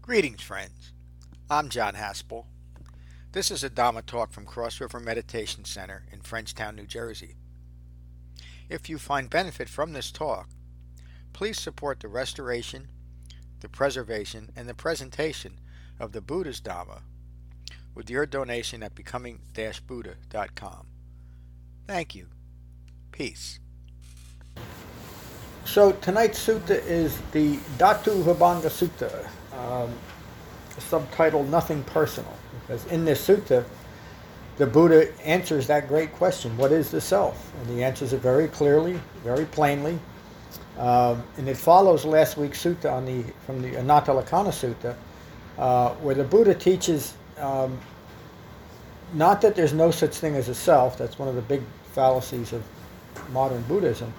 Greetings, friends. I'm John Haspel. This is a Dhamma talk from Cross River Meditation Center in Frenchtown, New Jersey. If you find benefit from this talk, please support the restoration, the preservation, and the presentation of the Buddha's Dhamma with your donation at becoming-buddha.com. Thank you. Peace. So tonight's sutta is the Dhatu Vibhanga Sutta, subtitled Nothing Personal, because in this sutta the Buddha answers that great question, what is the self? And he answers it very clearly, very plainly, and it follows last week's sutta from the Anatta-Lakkhana Sutta, where the Buddha teaches not that there's no such thing as a self. That's one of the big fallacies of modern Buddhism.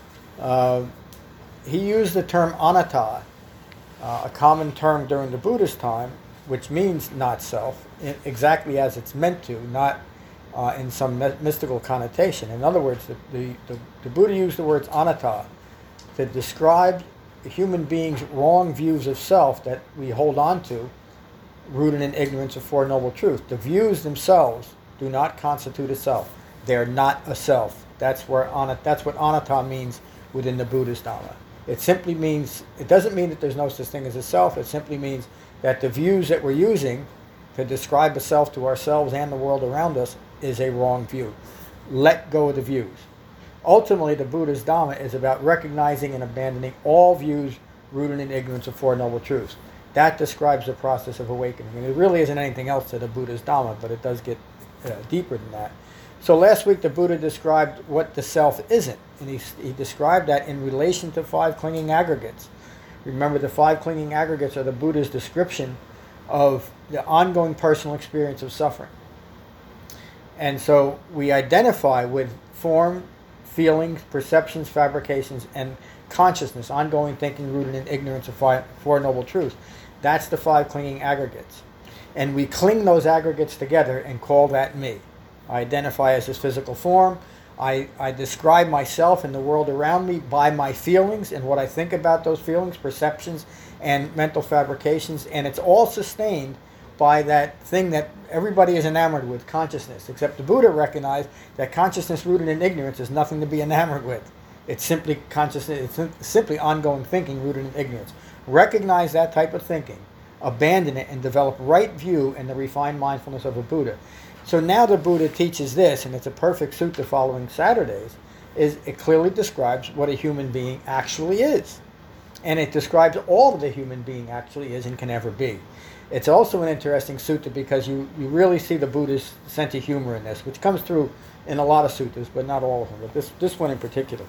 He used the term anatta, a common term during the Buddha's time, which means not self, exactly as it's meant to, not in some mystical connotation. In other words, the Buddha used the words anatta to describe the human beings' wrong views of self that we hold on to, rooted in ignorance of Four Noble Truths. The views themselves do not constitute a self. They're not a self. That's what anatta means within the Buddhist Dhamma. It simply means, it doesn't mean that there's no such thing as a self. It simply means that the views that we're using to describe a self to ourselves and the world around us is a wrong view. Let go of the views. Ultimately, the Buddha's Dhamma is about recognizing and abandoning all views rooted in ignorance of Four Noble Truths. That describes the process of awakening. And it really isn't anything else to the Buddha's Dhamma, but it does get deeper than that. So last week the Buddha described what the self isn't, and he described that in relation to five clinging aggregates. Remember, the five clinging aggregates are the Buddha's description of the ongoing personal experience of suffering. And so we identify with form, feelings, perceptions, fabrications, and consciousness, ongoing thinking rooted in ignorance of Four Noble Truths. That's the five clinging aggregates. And we cling those aggregates together and call that me. I identify as this physical form. I describe myself and the world around me by my feelings and what I think about those feelings, perceptions, and mental fabrications. And it's all sustained by that thing that everybody is enamored with, consciousness. Except the Buddha recognized that consciousness rooted in ignorance is nothing to be enamored with. It's simply consciousness. It's simply ongoing thinking rooted in ignorance. Recognize that type of thinking, abandon it, and develop right view and the refined mindfulness of a Buddha. So now the Buddha teaches this, and it's a perfect sutta following Saturdays, is it clearly describes what a human being actually is. And it describes all that a human being actually is and can ever be. It's also an interesting sutta because you really see the Buddha's sense of humor in this, which comes through in a lot of suttas, but not all of them, but this one in particular.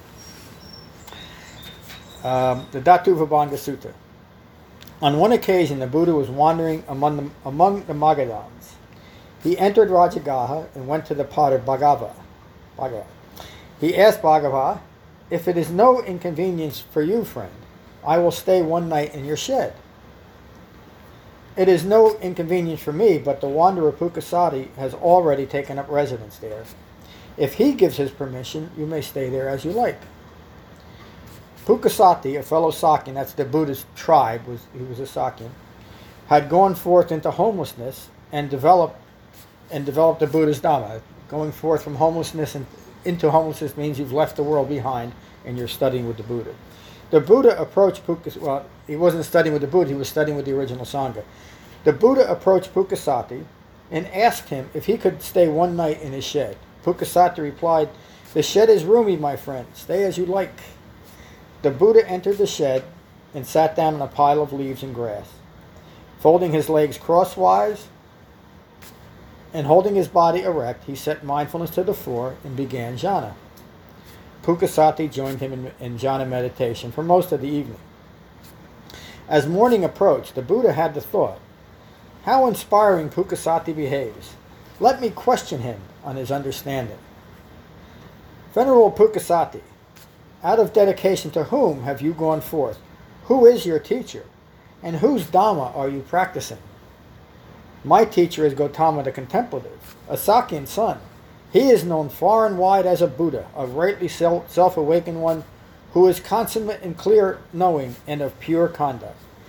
The Dhatu Vibhanga Sutta. On one occasion, the Buddha was wandering among the Magadhans. He entered Rajagaha and went to the potter Bhagava. He asked Bhagava, "If it is no inconvenience for you, friend, I will stay one night in your shed." "It is no inconvenience for me, but the wanderer Pukasati has already taken up residence there. If he gives his permission, you may stay there as you like." Pukasati, a fellow Sakyan, that's the Buddha's tribe, he was a Sakyan, had gone forth into homelessness and developed the Buddha's Dhamma. Going forth from homelessness and into homelessness means you've left the world behind and you're studying with the Buddha. The Buddha approached he wasn't studying with the Buddha, he was studying with the original Sangha. The Buddha approached Pukasati and asked him if he could stay one night in his shed. Pukasati replied, "The shed is roomy, my friend. Stay as you like." The Buddha entered the shed and sat down on a pile of leaves and grass. Folding his legs crosswise and holding his body erect, he set mindfulness to the fore and began jhana. Pukasati joined him in jhana meditation for most of the evening. As morning approached, the Buddha had the thought, "How inspiring Pukasati behaves. Let me question him on his understanding." "Venerable Pukasati, out of dedication to whom have you gone forth? Who is your teacher? And whose Dhamma are you practicing?" "My teacher is Gautama the Contemplative, a Sakyan son. He is known far and wide as a Buddha, a rightly self-awakened one who is consummate in clear knowing and of pure conduct.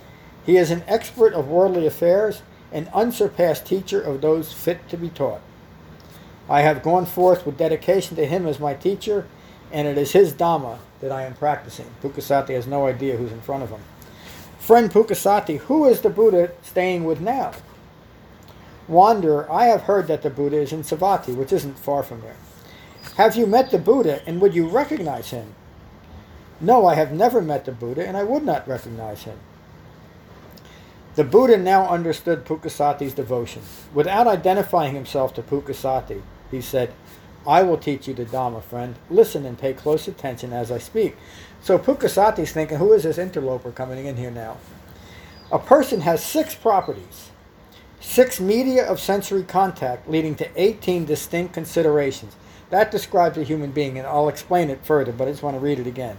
He is an expert of worldly affairs, an unsurpassed teacher of those fit to be taught. I have gone forth with dedication to him as my teacher, and it is his Dhamma that I am practicing. Pukasati has no idea who's in front of him. Friend Pukasati, who is the Buddha staying with now? Wanderer, I have heard that the Buddha is in Savatthi, which isn't far from there. Have you met the Buddha, and would you recognize him? No, I have never met the Buddha, and I would not recognize him. The Buddha now understood Pukasati's devotion. Without identifying himself to Pukasati, he said, I will teach you the Dhamma, friend. Listen and pay close attention as I speak. So Pukasati's thinking, who is this interloper coming in here now? A person has 6 properties, 6 media of sensory contact leading to 18 distinct considerations. That describes a human being, and I'll explain it further, but I just want to read it again.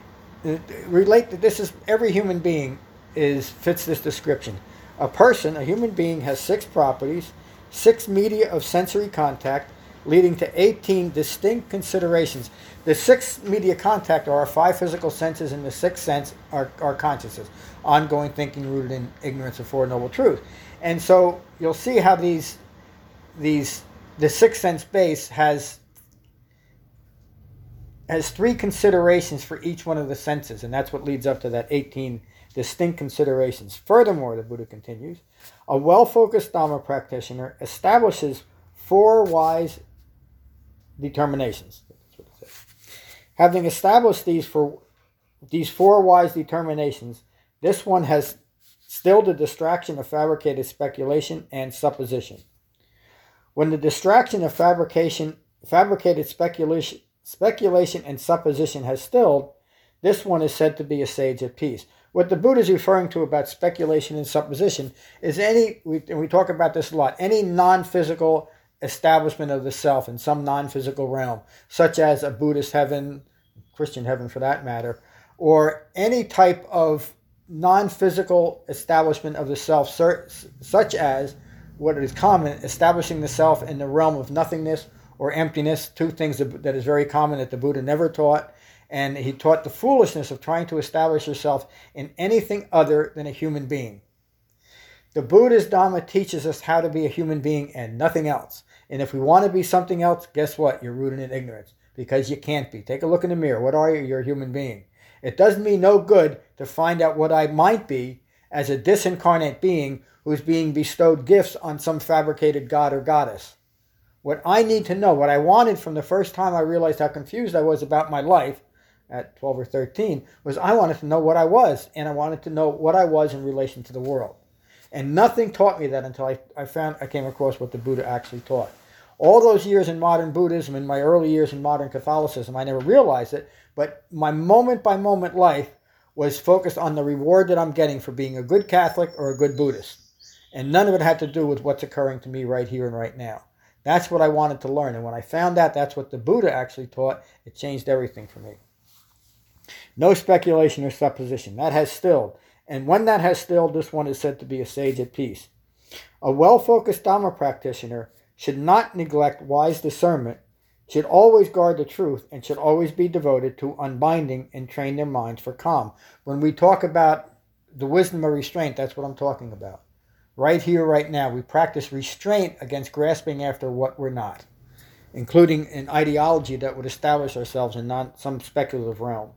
Every human being fits this description. A person, a human being, has 6 properties, 6 media of sensory contact, leading to 18 distinct considerations. The 6 media contact are our 5 physical senses, and the 6th sense are consciousness. Ongoing thinking rooted in ignorance of Four Noble Truths. And so you'll see how the 6th sense base has 3 considerations for each one of the senses, and that's what leads up to that 18 distinct considerations. Furthermore, the Buddha continues, a well-focused Dhamma practitioner establishes 4 wise determinations. That's what it says. Having established these 4 wise determinations, this one has stilled the distraction of fabricated speculation and supposition. When the distraction of fabricated speculation and supposition has stilled, this one is said to be a sage at peace. What the Buddha is referring to about speculation and supposition is and we talk about this a lot, any non-physical establishment of the self in some non-physical realm, such as a Buddhist heaven, Christian heaven for that matter, or any type of non-physical establishment of the self, such as what is common, establishing the self in the realm of nothingness or emptiness, 2 things that is very common that the Buddha never taught. And he taught the foolishness of trying to establish yourself in anything other than a human being. The Buddha's Dhamma teaches us how to be a human being and nothing else. And if we want to be something else, guess what? You're rooted in ignorance, because you can't be. Take a look in the mirror. What are you? You're a human being. It does me no good to find out what I might be as a disincarnate being who's being bestowed gifts on some fabricated god or goddess. What I need to know, what I wanted from the first time I realized how confused I was about my life, at 12 or 13, was I wanted to know what I was, and I wanted to know what I was in relation to the world. And nothing taught me that until I came across what the Buddha actually taught. All those years in modern Buddhism, in my early years in modern Catholicism, I never realized it, but my moment-by-moment life was focused on the reward that I'm getting for being a good Catholic or a good Buddhist. And none of it had to do with what's occurring to me right here and right now. That's what I wanted to learn. And when I found out that's what the Buddha actually taught, it changed everything for me. No speculation or supposition. That has stilled. And when that has stilled, this one is said to be a sage at peace. A well-focused Dhamma practitioner should not neglect wise discernment, should always guard the truth, and should always be devoted to unbinding and train their minds for calm. When we talk about the wisdom of restraint, that's what I'm talking about. Right here, right now, we practice restraint against grasping after what we're not, including an ideology that would establish ourselves in some speculative realm.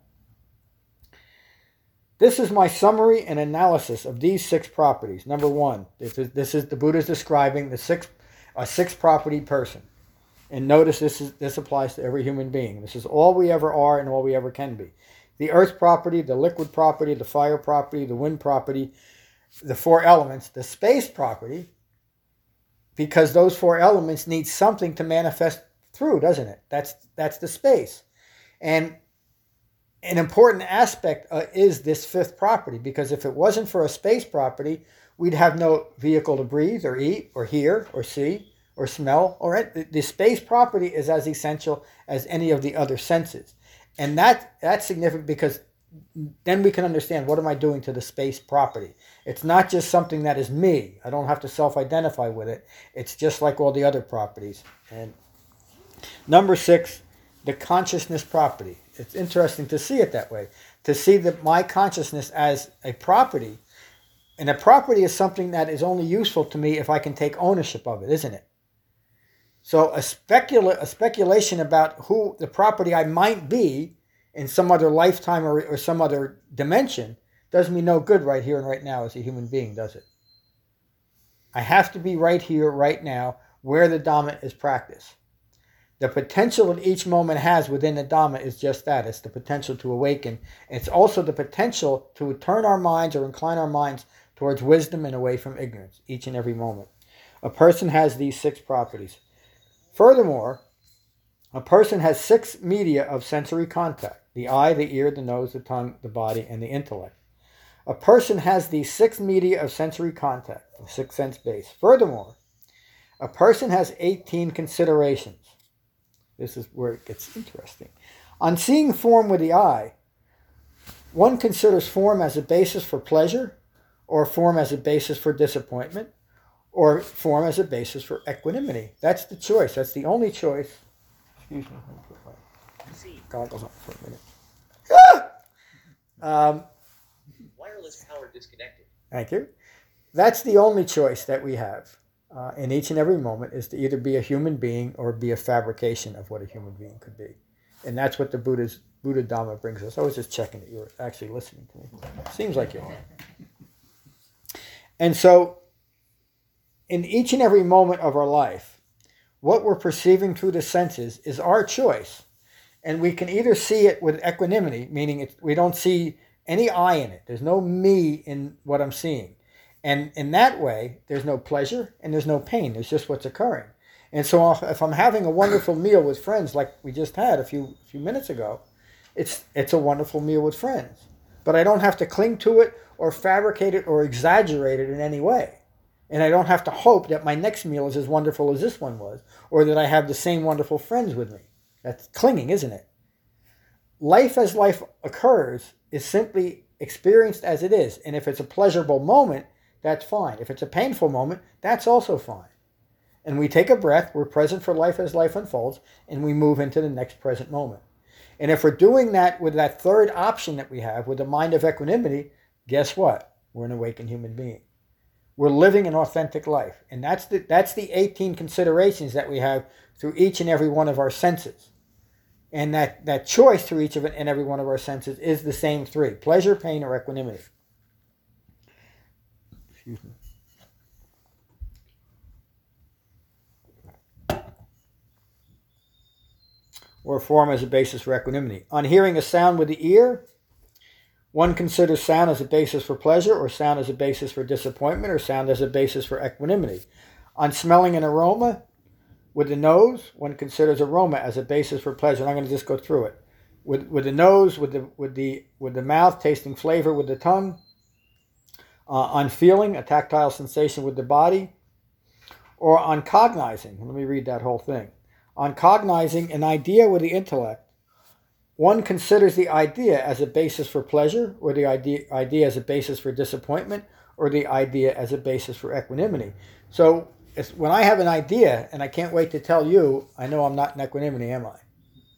This is my summary and analysis of these 6 properties. Number 1, this is the Buddha's describing a 6-property person. And notice this applies to every human being. This is all we ever are and all we ever can be. The earth property, the liquid property, the fire property, the wind property, the 4 elements, the space property, because those 4 elements need something to manifest through, doesn't it? That's the space. And an important aspect is this 5th property, because if it wasn't for a space property, we'd have no vehicle to breathe or eat or hear or see or smell. The space property is as essential as any of the other senses. And that's significant, because then we can understand, what am I doing to the space property? It's not just something that is me. I don't have to self-identify with it. It's just like all the other properties. And number 6, the consciousness property. It's interesting to see it that way, to see that my consciousness as a property And a property is something that is only useful to me if I can take ownership of it, isn't it? So a speculation about who the property I might be in some other lifetime or some other dimension does me no good right here and right now as a human being, does it? I have to be right here, right now, where the Dhamma is practiced. The potential that each moment has within the Dhamma is just that. It's the potential to awaken. It's also the potential to turn our minds or incline our minds towards wisdom and away from ignorance, each and every moment. A person has these 6 properties. Furthermore, a person has 6 media of sensory contact: the eye, the ear, the nose, the tongue, the body, and the intellect. A person has these 6 media of sensory contact, the 6th sense base. Furthermore, a person has 18 considerations. This is where it gets interesting. On seeing form with the eye, one considers form as a basis for pleasure, or form as a basis for disappointment, or form as a basis for equanimity. That's the choice. That's the only choice. Excuse me. Let me put my goggles on for a minute. Wireless power disconnected. Thank you. That's the only choice that we have in each and every moment, is to either be a human being or be a fabrication of what a human being could be. And that's what the Buddha Dhamma brings us. I was just checking that you were actually listening to me. Seems like you are. And so, in each and every moment of our life, what we're perceiving through the senses is our choice. And we can either see it with equanimity, meaning we don't see any I in it. There's no me in what I'm seeing. And in that way, there's no pleasure and there's no pain. There's just what's occurring. And so if I'm having a wonderful meal with friends like we just had a few minutes ago, it's a wonderful meal with friends. But I don't have to cling to it or fabricate it or exaggerate it in any way. And I don't have to hope that my next meal is as wonderful as this one was, or that I have the same wonderful friends with me. That's clinging, isn't it? Life as life occurs is simply experienced as it is. And if it's a pleasurable moment, that's fine. If it's a painful moment, that's also fine. And we take a breath, we're present for life as life unfolds, and we move into the next present moment. And if we're doing that with that third option that we have, with the mind of equanimity, guess what? We're an awakened human being. We're living an authentic life. And that's the 18 considerations that we have through each and every one of our senses. And that choice through each and every one of our senses is the same 3: pleasure, pain, or equanimity. Excuse me. Or form as a basis for equanimity. On hearing a sound with the ear, one considers sound as a basis for pleasure, or sound as a basis for disappointment, or sound as a basis for equanimity. On smelling an aroma with the nose, one considers aroma as a basis for pleasure. And I'm going to just go through it. With the nose, with the mouth, tasting flavor with the tongue. On feeling, a tactile sensation with the body. Or on cognizing. Let me read that whole thing. On cognizing an idea with the intellect, one considers the idea as a basis for pleasure, or the idea as a basis for disappointment, or the idea as a basis for equanimity. So when I have an idea, and I can't wait to tell you, I know I'm not in equanimity, am I?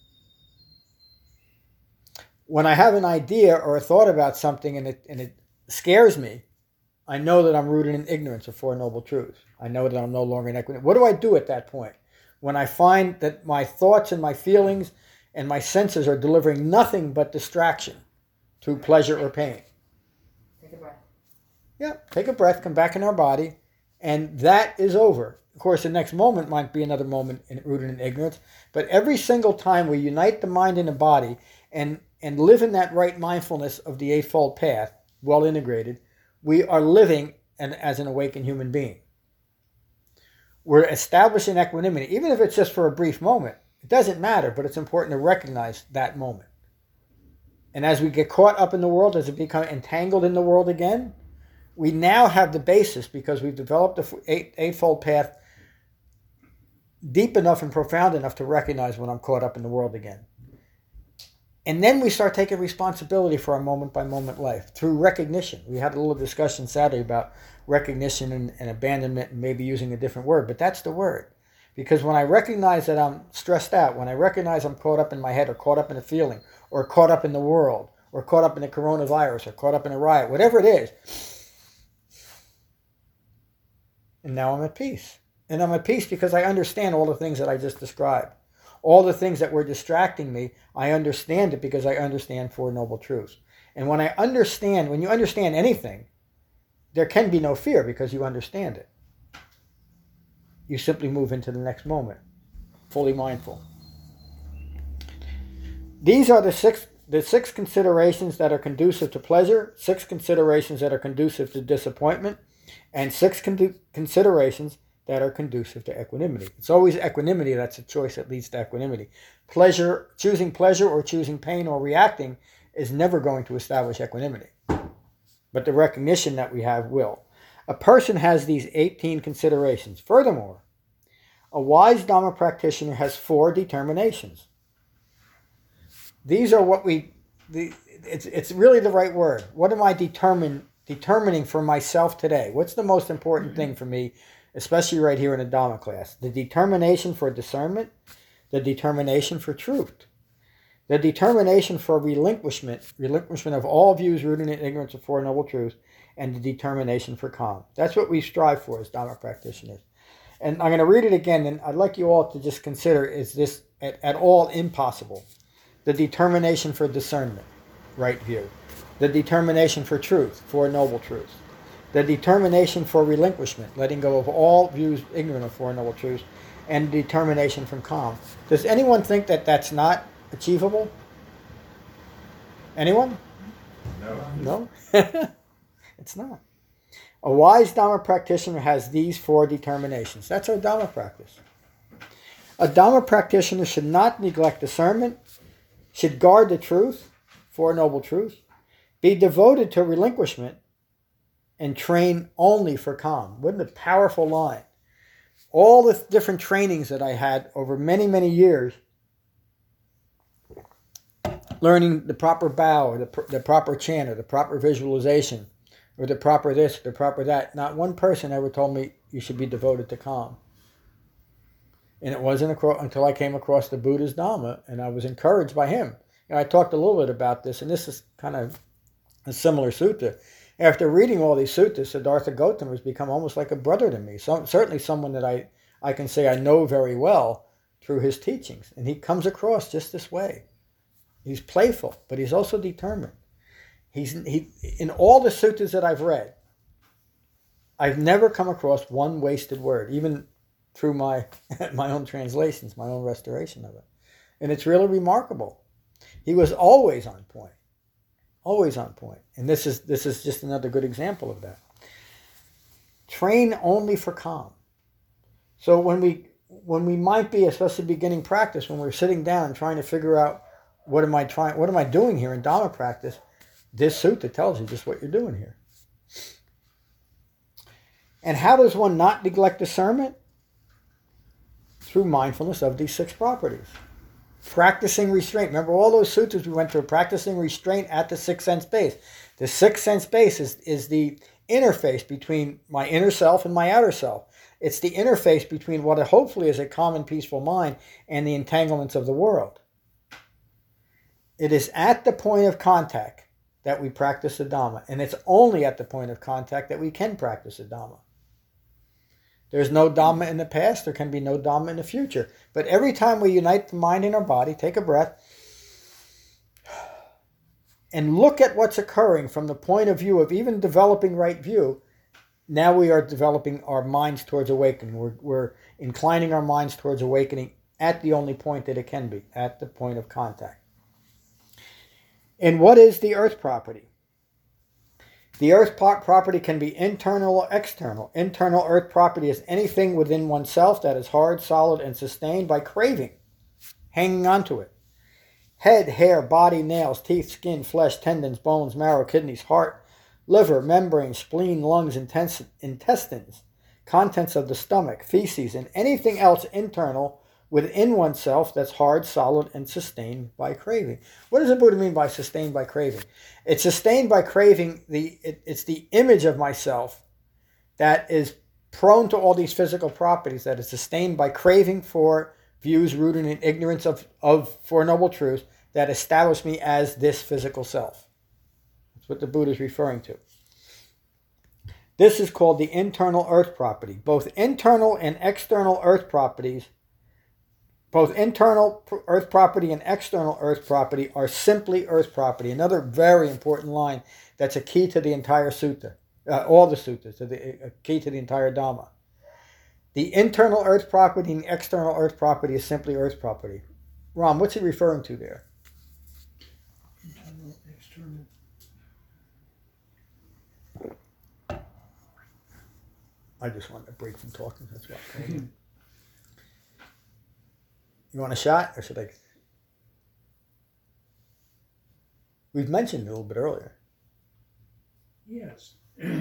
When I have an idea or a thought about something and it scares me, I know that I'm rooted in ignorance of Four Noble Truths. I know that I'm no longer in equanimity. What do I do at that point? When I find that my thoughts and my feelings and my senses are delivering nothing but distraction through pleasure or pain. Take a breath. Yeah, take a breath, come back in our body, and that is over. Of course, the next moment might be another moment rooted in ignorance, but every single time we unite the mind and the body and live in that right mindfulness of the Eightfold Path, well integrated, we are living as an awakened human being. We're establishing equanimity, even if it's just for a brief moment. It doesn't matter, but it's important to recognize that moment. And as we get caught up in the world, as we become entangled in the world again, we now have the basis, because we've developed the Eightfold Path deep enough and profound enough to recognize when I'm caught up in the world again. And then we start taking responsibility for our moment-by-moment life through recognition. We had a little discussion Saturday about recognition and abandonment, and maybe using a different word, but that's the word. Because when I recognize that I'm stressed out, when I recognize I'm caught up in my head, or caught up in a feeling, or caught up in the world, or caught up in the coronavirus, or caught up in a riot, whatever it is, And now I'm at peace. And I'm at peace because I understand all the things that I just described. All the things that were distracting me, I understand it because I understand Four Noble Truths. And when you understand anything, there can be no fear because you understand it. You simply move into the next moment, fully mindful. These are the six considerations that are conducive to pleasure, 6 considerations that are conducive to disappointment, and 6 considerations that are conducive to equanimity. It's always equanimity that's a choice that leads to equanimity. Choosing pleasure or choosing pain or reacting is never going to establish equanimity. But the recognition that we have will. A person has these 18 considerations. Furthermore, a wise Dhamma practitioner has 4 determinations. These are it's really the right word. What am I determining for myself today? What's the most important thing for me, especially right here in a Dhamma class? The determination for discernment, the determination for truth, the determination for relinquishment of all views rooted in ignorance of Four Noble Truths, and the determination for calm. That's what we strive for as Dhamma practitioners. And I'm going to read it again, and I'd like you all to just consider, is this at all impossible? The determination for discernment, right view. The determination for truth, Four Noble Truths. The determination for relinquishment, letting go of all views ignorant of Four Noble Truths, and determination from calm. Does anyone think that that's not achievable? Anyone? No? It's not. A wise Dhamma practitioner has these 4 determinations. That's our Dhamma practice. A Dhamma practitioner should not neglect discernment, should guard the truth, Four Noble Truths, be devoted to relinquishment, and train only for calm. What a powerful line. All the different trainings that I had over many, many years, learning the proper bow, or the proper chant, or the proper visualization, or the proper this, the proper that, not one person ever told me you should be devoted to calm. And it wasn't until I came across the Buddha's Dhamma, and I was encouraged by him. And I talked a little bit about this, and this is kind of a similar sutta. After reading all these suttas, Siddhartha Gautama has become almost like a brother to me. Certainly someone that I can say I know very well through his teachings. And he comes across just this way. He's playful, but he's also determined. In all the suttas that I've read, I've never come across one wasted word, even through my own translations, my own restoration of it. And it's really remarkable. He was always on point. Always on point. And this is just another good example of that. Train only for calm. So when we might be, especially beginning practice, when we're sitting down and trying to figure out what am I doing here in Dhamma practice, this sutta tells you just what you're doing here. And how does one not neglect discernment? Through mindfulness of these 6 properties. Practicing restraint. Remember all those sutras we went through, practicing restraint at the 6th sense base. The 6th sense base is the interface between my inner self and my outer self. It's the interface between what hopefully is a calm and peaceful mind and the entanglements of the world. It is at the point of contact that we practice the Dhamma, and it's only at the point of contact that we can practice the Dhamma. There's no Dhamma in the past, there can be no Dhamma in the future. But every time we unite the mind and our body, take a breath, and look at what's occurring from the point of view of even developing right view, now we are developing our minds towards awakening. We're inclining our minds towards awakening at the only point that it can be, at the point of contact. And what is the earth property? The earth property can be internal or external. Internal earth property is anything within oneself that is hard, solid, and sustained by craving, hanging on to it. Head, hair, body, nails, teeth, skin, flesh, tendons, bones, marrow, kidneys, heart, liver, membrane, spleen, lungs, intestines, contents of the stomach, feces, and anything else internal within oneself that's hard, solid, and sustained by craving. What does the Buddha mean by sustained by craving? It's sustained by craving, it's the image of myself that is prone to all these physical properties, that is sustained by craving for views rooted in ignorance of Four Noble Truths that establish me as this physical self. That's what the Buddha is referring to. This is called the internal earth property. Both internal and external earth properties, both internal earth property and external earth property are simply earth property. Another very important line that's a key to the entire sutta, all the suttas, a key to the entire Dhamma. The internal earth property and the external earth property is simply earth property. Ram, what's he referring to there? Internal, external. I just wanted a break from talking. That's why. You want a shot, or should I? We've mentioned it a little bit earlier. Yes.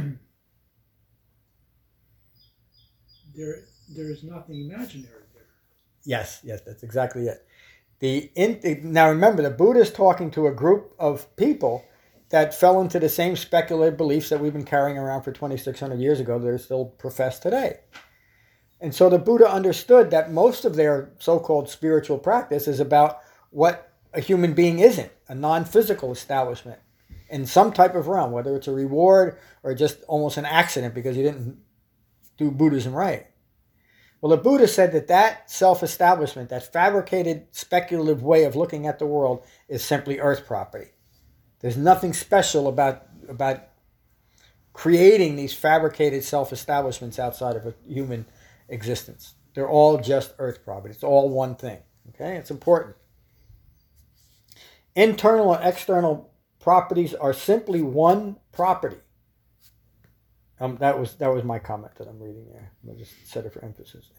There is nothing imaginary there. Yes, that's exactly it. Now remember, the Buddha is talking to a group of people that fell into the same speculative beliefs that we've been carrying around for 2,600 years ago that are still professed today. And so the Buddha understood that most of their so-called spiritual practice is about what a human being isn't, a non-physical establishment in some type of realm, whether it's a reward or just almost an accident because you didn't do Buddhism right. Well, the Buddha said that self-establishment, that fabricated speculative way of looking at the world is simply earth property. There's nothing special about creating these fabricated self-establishments outside of a human existence. They're all just earth property. It's all one thing. Okay? It's important. Internal and external properties are simply one property. That was my comment that I'm reading there. I just said it for emphasis.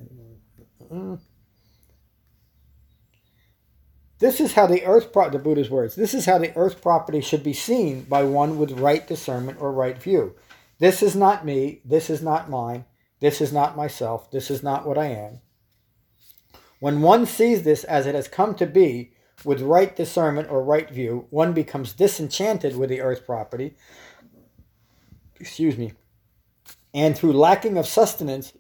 This is how the Buddha's words, this is how the earth property should be seen by one with right discernment or right view. This is not me, this is not mine, this is not myself, this is not what I am. When one sees this as it has come to be, with right discernment or right view, one becomes disenchanted with the earth property, and through lacking of sustenance,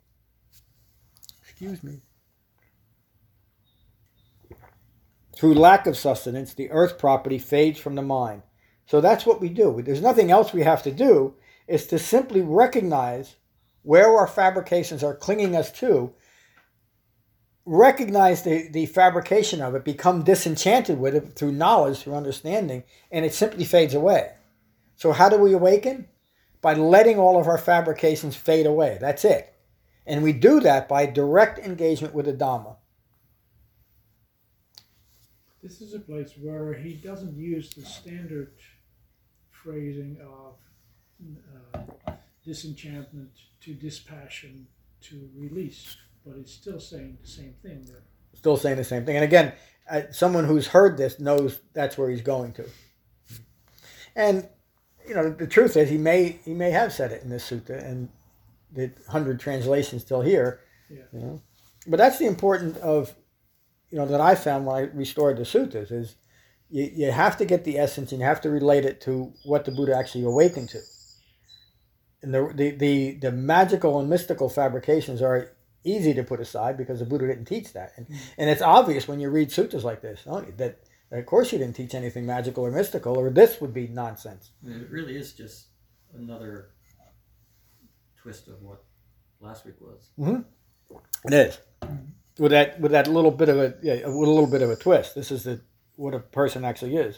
through lack of sustenance, the earth property fades from the mind. So that's what we do. There's nothing else we have to do. It's to simply recognize where our fabrications are clinging us to, recognize the fabrication of it, become disenchanted with it through knowledge, through understanding, and it simply fades away. So how do we awaken? By letting all of our fabrications fade away. That's it. And we do that by direct engagement with the Dhamma. This is a place where he doesn't use the standard phrasing of disenchantment to dispassion to release, but he's still saying the same thing there. Still saying the same thing. And again, someone who's heard this knows that's where he's going to. And, the truth is he may have said it in this sutta, and the 100 translations still here. Yeah. But that's the importance of, that I found when I restored the suttas is you have to get the essence and you have to relate it to what the Buddha actually awakened to. And the magical and mystical fabrications are easy to put aside because the Buddha didn't teach that. And it's obvious when you read suttas like this, that of course you didn't teach anything magical or mystical, or this would be nonsense. It really is just another twist of what last week was. Mm-hmm. It is. With that little bit of a twist. This is what a person actually is.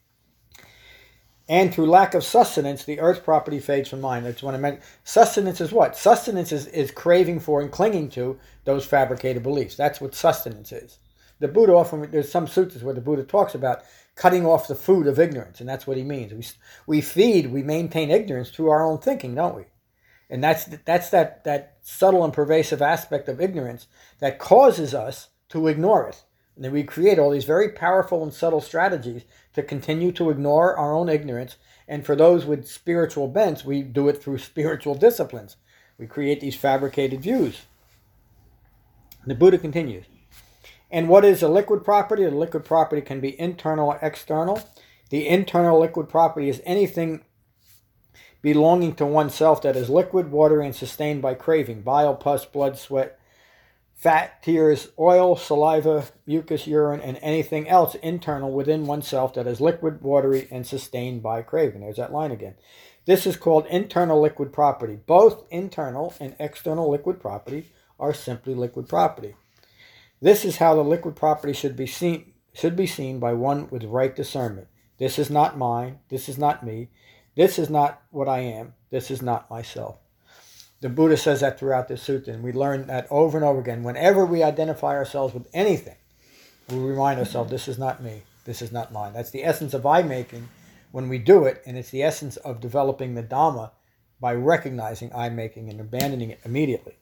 And through lack of sustenance, the earth property fades from mind. That's what I meant. Sustenance is what? Sustenance is craving for and clinging to those fabricated beliefs. That's what sustenance is. The Buddha there's some suttas where the Buddha talks about cutting off the food of ignorance, and that's what he means. We maintain ignorance through our own thinking, don't we? And that's that subtle and pervasive aspect of ignorance that causes us to ignore it. And then we create all these very powerful and subtle strategies to continue to ignore our own ignorance. And for those with spiritual bents, we do it through spiritual disciplines. We create these fabricated views. The Buddha continues. And what is a liquid property? A liquid property can be internal or external. The internal liquid property is anything belonging to oneself that is liquid, watery, and sustained by craving. Bile, pus, blood, sweat, fat, tears, oil, saliva, mucus, urine, and anything else internal within oneself that is liquid, watery, and sustained by craving. There's that line again. This is called internal liquid property. Both internal and external liquid property are simply liquid property. This is how the liquid property should be seen by one with right discernment. This is not mine. This is not me. This is not what I am. This is not myself. The Buddha says that throughout the sutta, and we learn that over and over again. Whenever we identify ourselves with anything, we remind ourselves, this is not me. This is not mine. That's the essence of I-making when we do it, and it's the essence of developing the Dhamma by recognizing I-making and abandoning it immediately.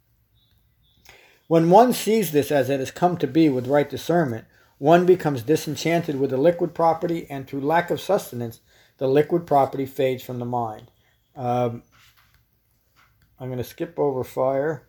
When one sees this as it has come to be with right discernment, one becomes disenchanted with the liquid property, and through lack of sustenance, the liquid property fades from the mind. I'm going to skip over fire.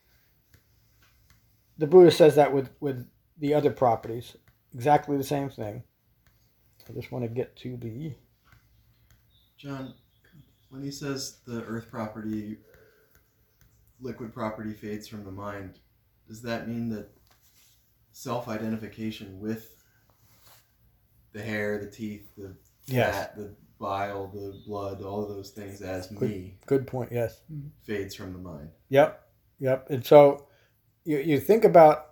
The Buddha says that with the other properties, exactly the same thing. I just want to get to the... John, when he says the earth property, liquid property fades from the mind, does that mean that self-identification with the hair, the teeth, the fat, the bile, the blood, all of those things as me. Good point, yes. Fades from the mind. Yep. And so you think about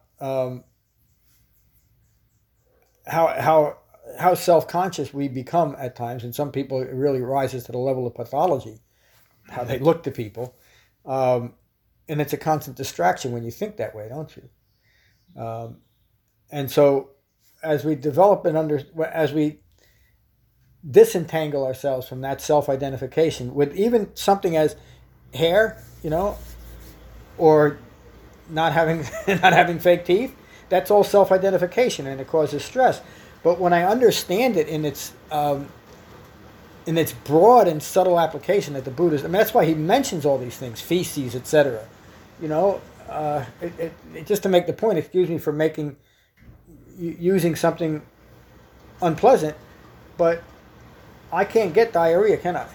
how self-conscious we become at times, and some people it really rises to the level of pathology, how they look to people. And it's a constant distraction when you think that way, don't you? And so as we develop as we disentangle ourselves from that self-identification with even something as hair, or not having fake teeth, that's all self-identification and it causes stress. But when I understand it in its broad and subtle application that the Buddha, that's why he mentions all these things, feces, etc. Just to make the point, excuse me for using something unpleasant, but I can't get diarrhea, can I?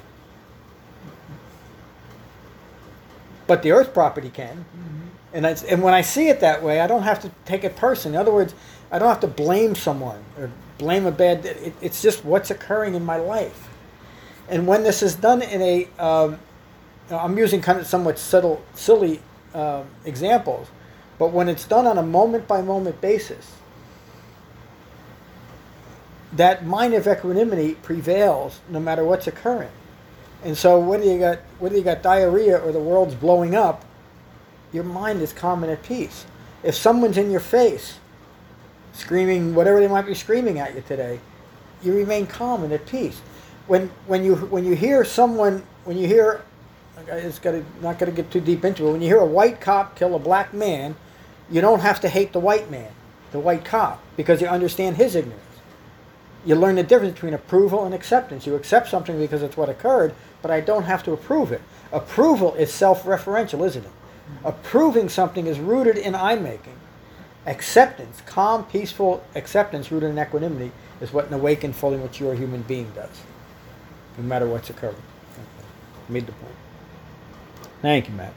But the earth property can. Mm-hmm. And when I see it that way, I don't have to take it personally. In other words, I don't have to blame someone or blame a bad... It's just what's occurring in my life. And when this is done in a... I'm using kind of somewhat silly examples, but when it's done on a moment-by-moment basis, that mind of equanimity prevails no matter what's occurring. And so whether you got diarrhea or the world's blowing up, your mind is calm and at peace. If someone's in your face, screaming whatever they might be screaming at you today, you remain calm and at peace. When you hear someone, not going to get too deep into it. When you hear a white cop kill a black man, you don't have to hate the white man, the white cop, because you understand his ignorance. You learn the difference between approval and acceptance. You accept something because it's what occurred, but I don't have to approve it. Approval is self-referential, isn't it? Approving something is rooted in I-making. Acceptance, calm, peaceful acceptance rooted in equanimity, is what an awakened, fully mature human being does, no matter what's occurring. Okay. Made the point. Thank you, Matt.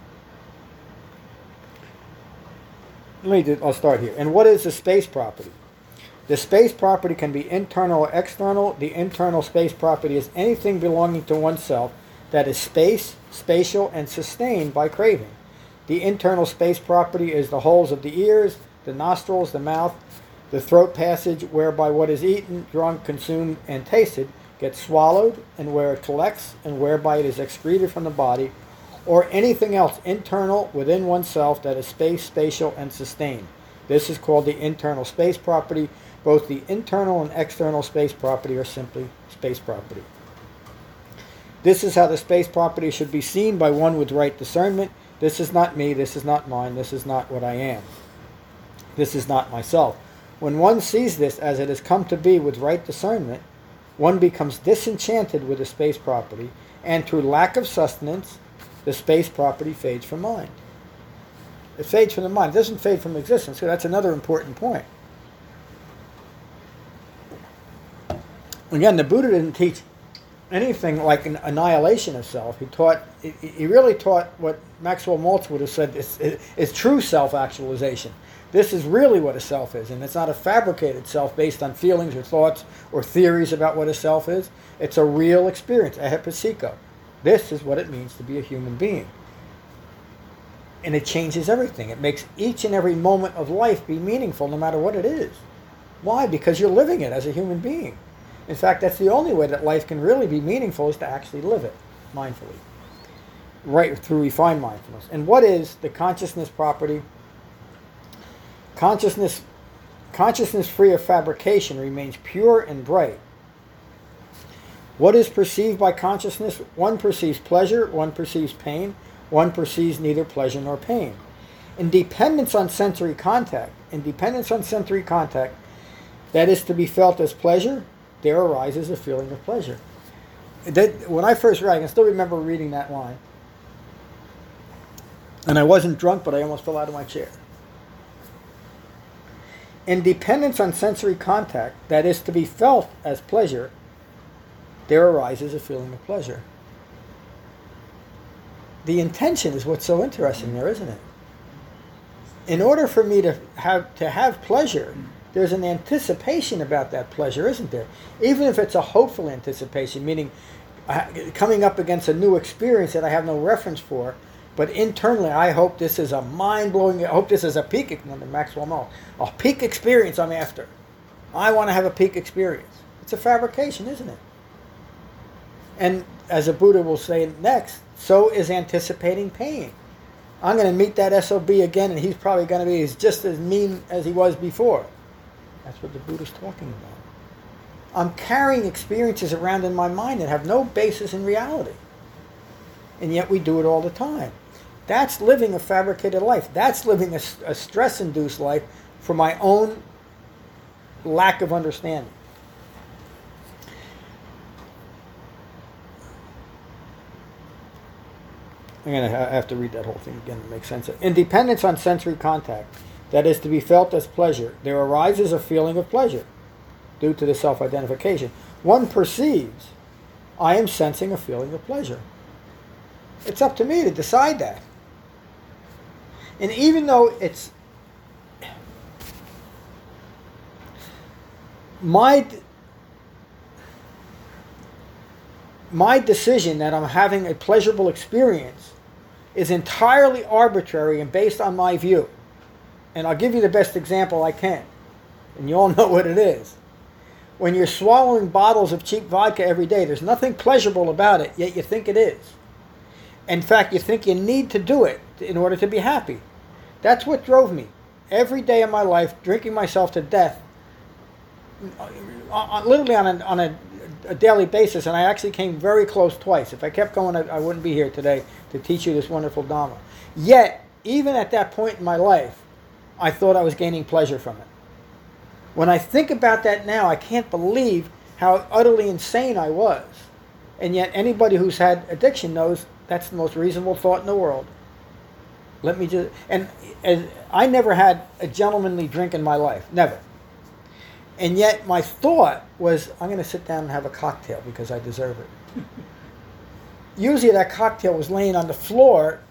I'll start here. And what is the space property? The space property can be internal or external. The internal space property is anything belonging to oneself that is spatial, and sustained by craving. The internal space property is the holes of the ears, the nostrils, the mouth, the throat passage, whereby what is eaten, drunk, consumed, and tasted gets swallowed, and where it collects, and whereby it is excreted from the body, or anything else internal within oneself that is spatial, and sustained. This is called the internal space property. Both the internal and external space property are simply space property. This is how the space property should be seen by one with right discernment. This is not me, this is not mine, this is not what I am. This is not myself. When one sees this as it has come to be with right discernment, one becomes disenchanted with the space property, and through lack of sustenance, the space property fades from mind. It fades from the mind. It doesn't fade from existence. So that's another important point. Again, the Buddha didn't teach anything like an annihilation of self. He really taught what Maxwell Maltz would have said is true self-actualization, This is really what a self is, and it's not a fabricated self based on feelings or thoughts or theories about what a self is. It's a real experience, a epipsycho. This is what it means to be a human being. And it changes everything. It makes each and every moment of life be meaningful no matter what it is. Why? Because you're living it as a human being. In fact, that's the only way that life can really be meaningful, is to actually live it mindfully, right through refined mindfulness. And what is the consciousness property? Consciousness free of fabrication remains pure and bright. What is perceived by consciousness? One perceives pleasure, one perceives pain, one perceives neither pleasure nor pain. In dependence on sensory contact, that is to be felt as pleasure, there arises a feeling of pleasure. When I first read, I can still remember reading that line. And I wasn't drunk, but I almost fell out of my chair. In dependence on sensory contact, that is to be felt as pleasure, there arises a feeling of pleasure. The intention is what's so interesting there, isn't it? In order for me to have pleasure, there's an anticipation about that pleasure, isn't there? Even if it's a hopeful anticipation, meaning coming up against a new experience that I have no reference for, but internally I hope this is a mind-blowing, I hope this is a peak, Maxwell Maltz, a peak experience I'm after. I want to have a peak experience. It's a fabrication, isn't it? And as the Buddha will say next, so is anticipating pain. I'm going to meet that SOB again, and he's probably going to be just as mean as he was before. That's what the Buddha's talking about. I'm carrying experiences around in my mind that have no basis in reality. And yet we do it all the time. That's living a fabricated life. That's living a stress-induced life for my own lack of understanding. I'm going to have to read that whole thing again to make sense of it. In dependence on sensory contact, that is to be felt as pleasure, there arises a feeling of pleasure due to the self-identification. One perceives, I am sensing a feeling of pleasure. It's up to me to decide that. And even though it's my decision that I'm having a pleasurable experience is entirely arbitrary and based on my view. And I'll give you the best example I can. And you all know what it is. When you're swallowing bottles of cheap vodka every day, there's nothing pleasurable about it, yet you think it is. In fact, you think you need to do it in order to be happy. That's what drove me. Every day of my life, drinking myself to death, literally on a daily basis, and I actually came very close twice. If I kept going, I wouldn't be here today to teach you this wonderful Dhamma. Yet, even at that point in my life, I thought I was gaining pleasure from it. When I think about that now, I can't believe how utterly insane I was. And yet, anybody who's had addiction knows that's the most reasonable thought in the world. And I never had a gentlemanly drink in my life, never. And yet my thought was, I'm going to sit down and have a cocktail because I deserve it. Usually that cocktail was laying on the floor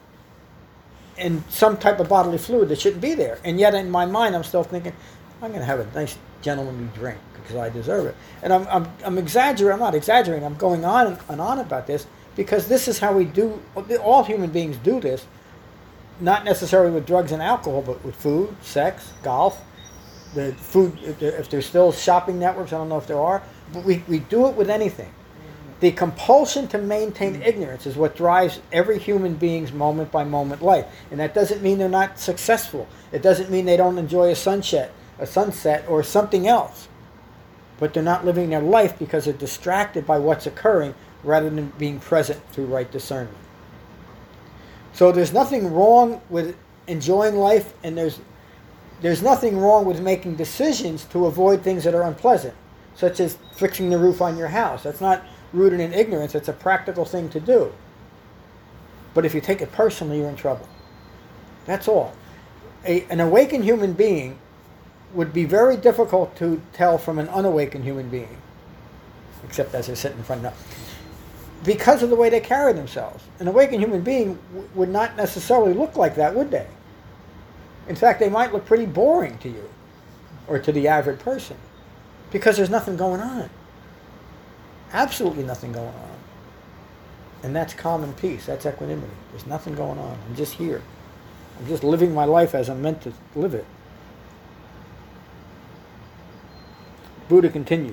in some type of bodily fluid that shouldn't be there. And yet in my mind I'm still thinking, I'm going to have a nice gentlemanly drink because I deserve it. And I'm exaggerating, I'm not exaggerating, I'm going on and on about this because this is how we do, all human beings do this, not necessarily with drugs and alcohol, but with food, sex, golf, the food, if there's still shopping networks, I don't know if there are, but we do it with anything. The compulsion to maintain ignorance is what drives every human being's moment-by-moment life. And that doesn't mean they're not successful. It doesn't mean they don't enjoy a sunset, or something else. But they're not living their life because they're distracted by what's occurring rather than being present through right discernment. So there's nothing wrong with enjoying life, and there's nothing wrong with making decisions to avoid things that are unpleasant, such as fixing the roof on your house. That's not rooted in ignorance. It's a practical thing to do. But if you take it personally, you're in trouble. That's all. An awakened human being would be very difficult to tell from an unawakened human being, except as they're sitting in front of them, because of the way they carry themselves. An awakened human being would not necessarily look like that, would they? In fact, they might look pretty boring to you or to the average person because there's nothing going on. Absolutely nothing going on. And that's common peace. That's equanimity. There's nothing going on. I'm just here. I'm just living my life as I'm meant to live it. Buddha continues.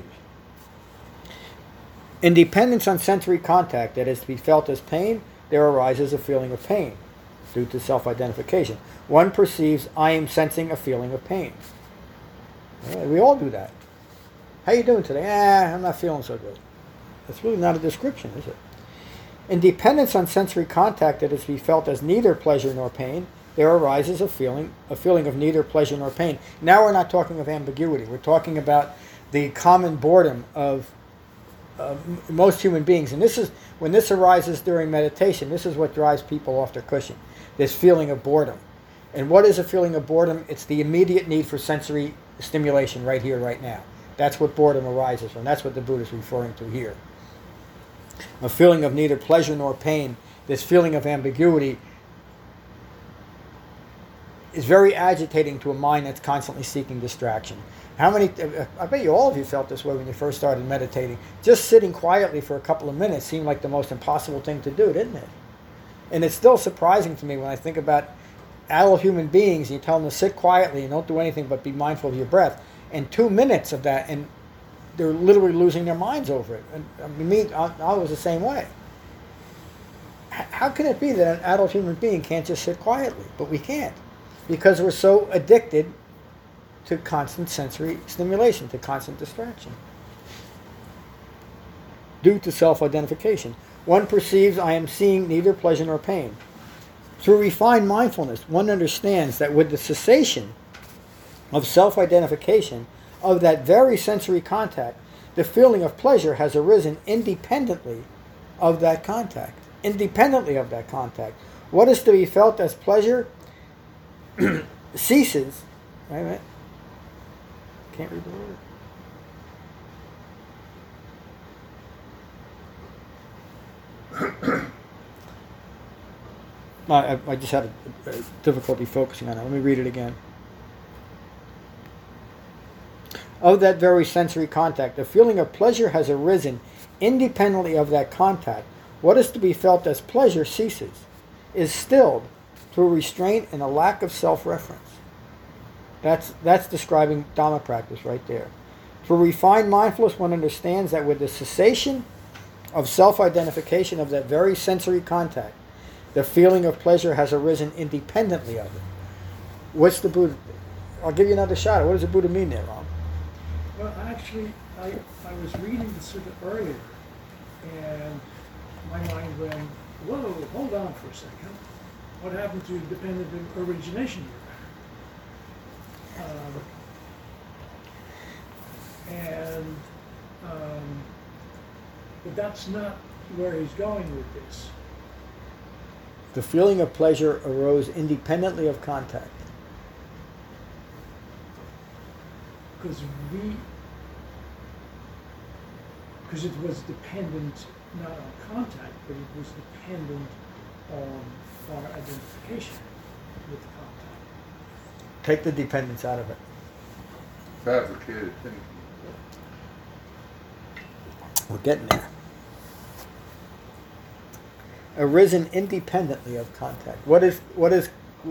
In dependence on sensory contact that is to be felt as pain, there arises a feeling of pain due to self-identification. One perceives, I am sensing a feeling of pain. Yeah, we all do that. How you doing today? I'm not feeling so good. That's really not a description, is it? In dependence on sensory contact that is to be felt as neither pleasure nor pain, there arises a feeling of neither pleasure nor pain. Now we're not talking of ambiguity. We're talking about the common boredom of most human beings. And this is, when this arises during meditation, this is what drives people off their cushion, this feeling of boredom. And what is a feeling of boredom? It's the immediate need for sensory stimulation right here, right now. That's what boredom arises from. That's what the Buddha is referring to here. A feeling of neither pleasure nor pain, this feeling of ambiguity, is very agitating to a mind that's constantly seeking distraction. How many, I bet you all of you felt this way when you first started meditating. Just sitting quietly for a couple of minutes seemed like the most impossible thing to do, didn't it? And it's still surprising to me when I think about adult human beings, and you tell them to sit quietly and don't do anything but be mindful of your breath. And 2 minutes of that, and they're literally losing their minds over it. And I was the same way. How can it be that an adult human being can't just sit quietly? But we can't. Because we're so addicted to constant sensory stimulation, to constant distraction. Due to self-identification. One perceives, I am seeing neither pleasure nor pain. Through refined mindfulness, one understands that with the cessation of self-identification of that very sensory contact, the feeling of pleasure has arisen independently of that contact. Independently of that contact. What is to be felt as pleasure ceases. Wait a minute. Can't read the word. No, I just had a difficulty focusing on it. Let me read it again. Of that very sensory contact, the feeling of pleasure has arisen independently of that contact. What is to be felt as pleasure ceases, is stilled through restraint and a lack of self-reference. That's describing Dhamma practice right there. Through refined mindfulness, one understands that with the cessation of self-identification of that very sensory contact, the feeling of pleasure has arisen independently of it. What's the Buddha? I'll give you another shot. What does the Buddha mean there, Ram? Well, actually, I was reading the sutta earlier, and my mind went, whoa, hold on for a second. What happened to dependent origination here? But that's not where he's going with this. The feeling of pleasure arose independently of contact. Because it was dependent not on contact, but it was dependent on our identification with the contact. Take the dependence out of it. Fabricated thinking. We're getting there. Arisen independently of contact. What is the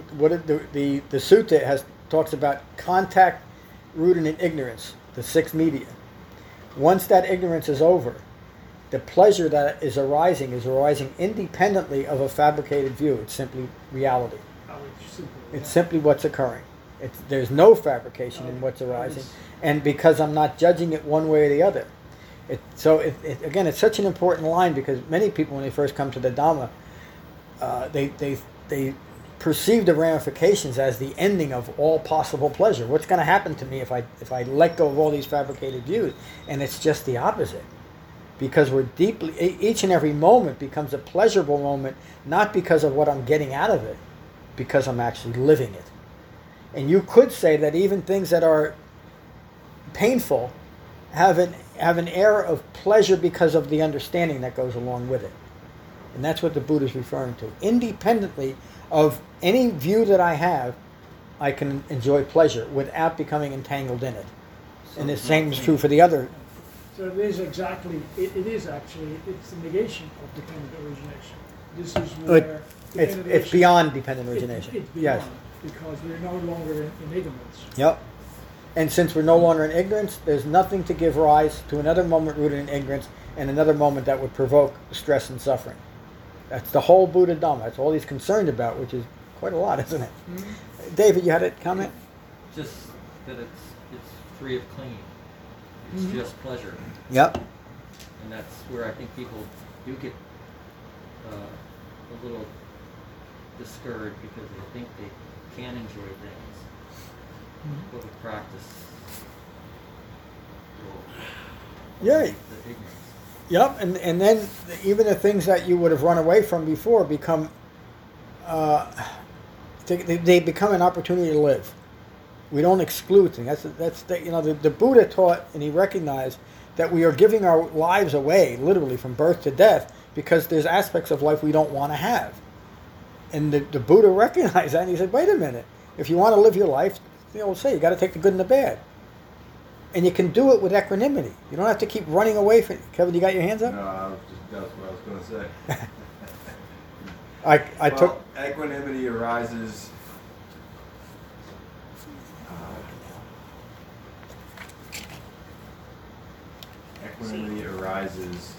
sutta talks about contact rooted in ignorance, the six media. Once that ignorance is over, the pleasure that is arising independently of a fabricated view. It's simply reality. It's simply what's occurring. There's no fabrication in what's arising, and because I'm not judging it one way or the other. Again, it's such an important line, because many people, when they first come to the Dhamma, they perceive the ramifications as the ending of all possible pleasure. What's going to happen to me if I let go of all these fabricated views? And it's just the opposite, because each and every moment becomes a pleasurable moment, not because of what I'm getting out of it, because I'm actually living it. And you could say that even things that are painful have an air of pleasure because of the understanding that goes along with it. And that's what the Buddha is referring to. Independently of any view that I have, I can enjoy pleasure without becoming entangled in it. And the same is true for the other. So it is exactly, it is actually, it's the negation of dependent origination. This is where It's dependent beyond dependent origin- origination. It's beyond, Yes. because we're no longer in ignorance. Yep. And since we're no longer in ignorance, there's nothing to give rise to another moment rooted in ignorance and another moment that would provoke stress and suffering. That's the whole Buddha Dhamma. That's all he's concerned about, which is quite a lot, isn't it? Mm-hmm. David, you had a comment? Just that it's free of clinging. It's Mhm. just pleasure, Yep. and that's where I think people do get a little discouraged because they think they can enjoy things, but with practice, will Yeah. eliminate the ignorance. Yep. And then even the things that you would have run away from before become, they become an opportunity to live. We don't exclude things. The Buddha taught, and he recognized that we are giving our lives away, literally from birth to death, because there's aspects of life we don't want to have. And the Buddha recognized that, and he said, wait a minute, if you want to live your life, say you got to take the good and the bad. And you can do it with equanimity. You don't have to keep running away from it. Kevin, you got your hands up? No, that's what I was going to say. I took... Equanimity arises. Equanimity arises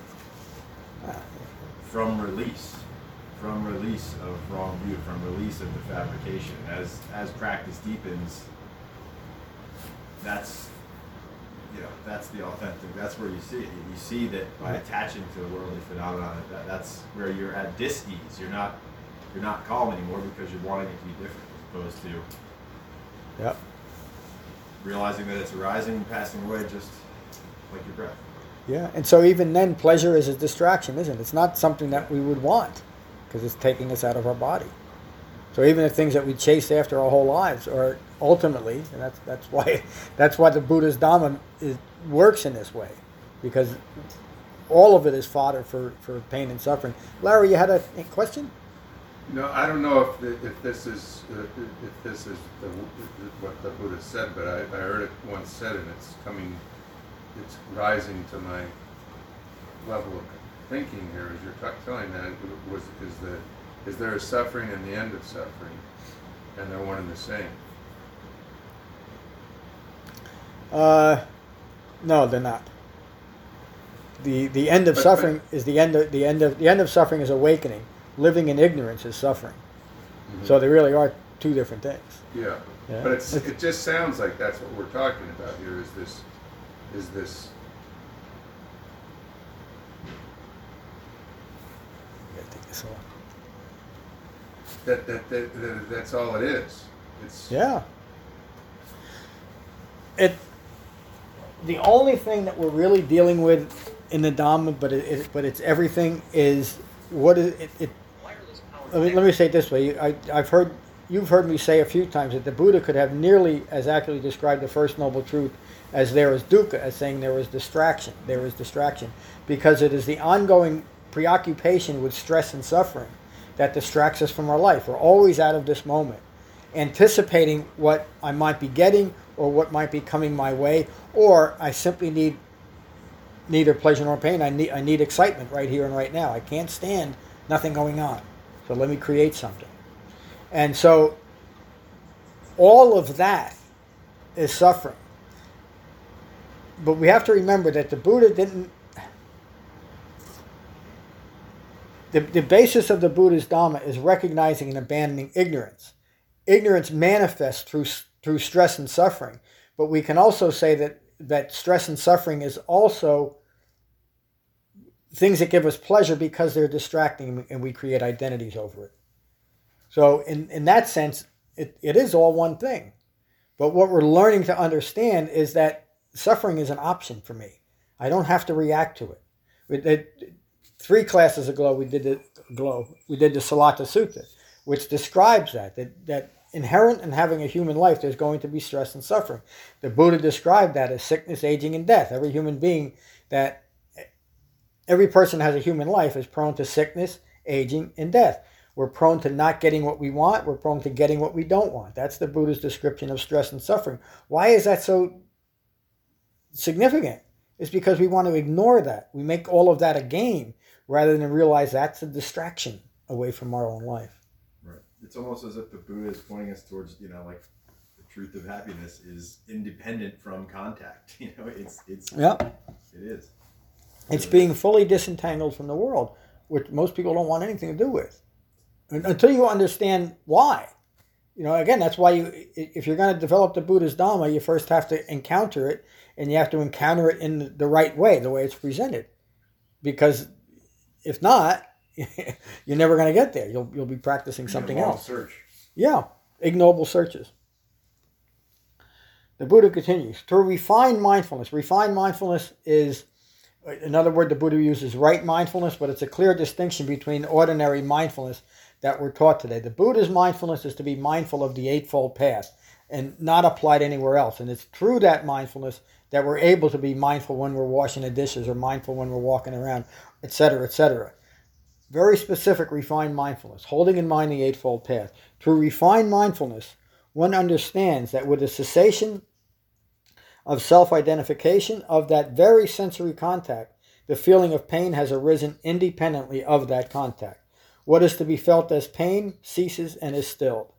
from release of wrong view, from release of the fabrication. As practice deepens, that's the authentic. That's where you see it. You see that by attaching to a worldly phenomenon, that's where you're at dis-ease. You're not calm anymore because you're wanting it to be different, as opposed to Yep. realizing that it's arising and passing away, just like your breath. Yeah, and so even then, pleasure is a distraction, isn't it? It's not something that we would want, because it's taking us out of our body. So even the things that we chase after our whole lives are ultimately, and that's why the Buddha's Dhamma works in this way, because all of it is fodder for pain and suffering. Larry, you had a question? No, I don't know if this is what the Buddha said, but I heard it once said, and it's rising to my level of thinking here as you're telling that. Is there a suffering and the end of suffering, and they're one and the same? No, they're not. The end of suffering is the end of suffering is awakening. Living in ignorance is suffering. Mm-hmm. So they really are two different things. Yeah, Yeah. but it just sounds like that's what we're talking about here. Is this I gotta take this off. that's all it is? It's Yeah. The only thing that we're really dealing with in the Dhamma, but it's everything, is what is it. Wireless power. Let me say it this way. You've heard me say a few times that the Buddha could have nearly as accurately described the First Noble Truth as there is dukkha, as saying there is distraction. There is distraction. Because it is the ongoing preoccupation with stress and suffering that distracts us from our life. We're always out of this moment, anticipating what I might be getting or what might be coming my way, or I simply need neither pleasure nor pain. I need excitement right here and right now. I can't stand nothing going on. So let me create something. And so all of that is suffering. But we have to remember that the Buddha didn't... The basis of the Buddha's Dhamma is recognizing and abandoning ignorance. Ignorance manifests through stress and suffering. But we can also say that stress and suffering is also things that give us pleasure because they're distracting and we create identities over it. So in that sense, it is all one thing. But what we're learning to understand is that suffering is an option for me. I don't have to react to it. 3 classes ago, we did the Salata Sutta, which describes that inherent in having a human life, there's going to be stress and suffering. The Buddha described that as sickness, aging, and death. Every human being, every person has a human life is prone to sickness, aging, and death. We're prone to not getting what we want. We're prone to getting what we don't want. That's the Buddha's description of stress and suffering. Why is that so significant? It's because we want to ignore that. We make all of that a game rather than realize that's a distraction away from our own life. Right. It's almost as if the Buddha is pointing us towards, like the truth of happiness is independent from contact. It's Yeah. It is. It's being fully disentangled from the world, which most people don't want anything to do with. Until you understand why. Again, that's why if you're going to develop the Buddha's Dhamma, you first have to encounter it, and you have to encounter it in the right way, the way it's presented. Because if not, you're never going to get there. You'll be practicing something else. Search. Yeah, ignoble searches. The Buddha continues, to refine mindfulness. Refined mindfulness is, another word the Buddha uses, right mindfulness, but it's a clear distinction between ordinary mindfulness that we're taught today. The Buddha's mindfulness is to be mindful of the Eightfold Path and not applied anywhere else. And it's through that mindfulness that we're able to be mindful when we're washing the dishes or mindful when we're walking around, etc., etc. Very specific refined mindfulness, holding in mind the Eightfold Path. Through refined mindfulness, one understands that with the cessation of self-identification of that very sensory contact, the feeling of pain has arisen independently of that contact. What is to be felt as pain ceases and is stilled.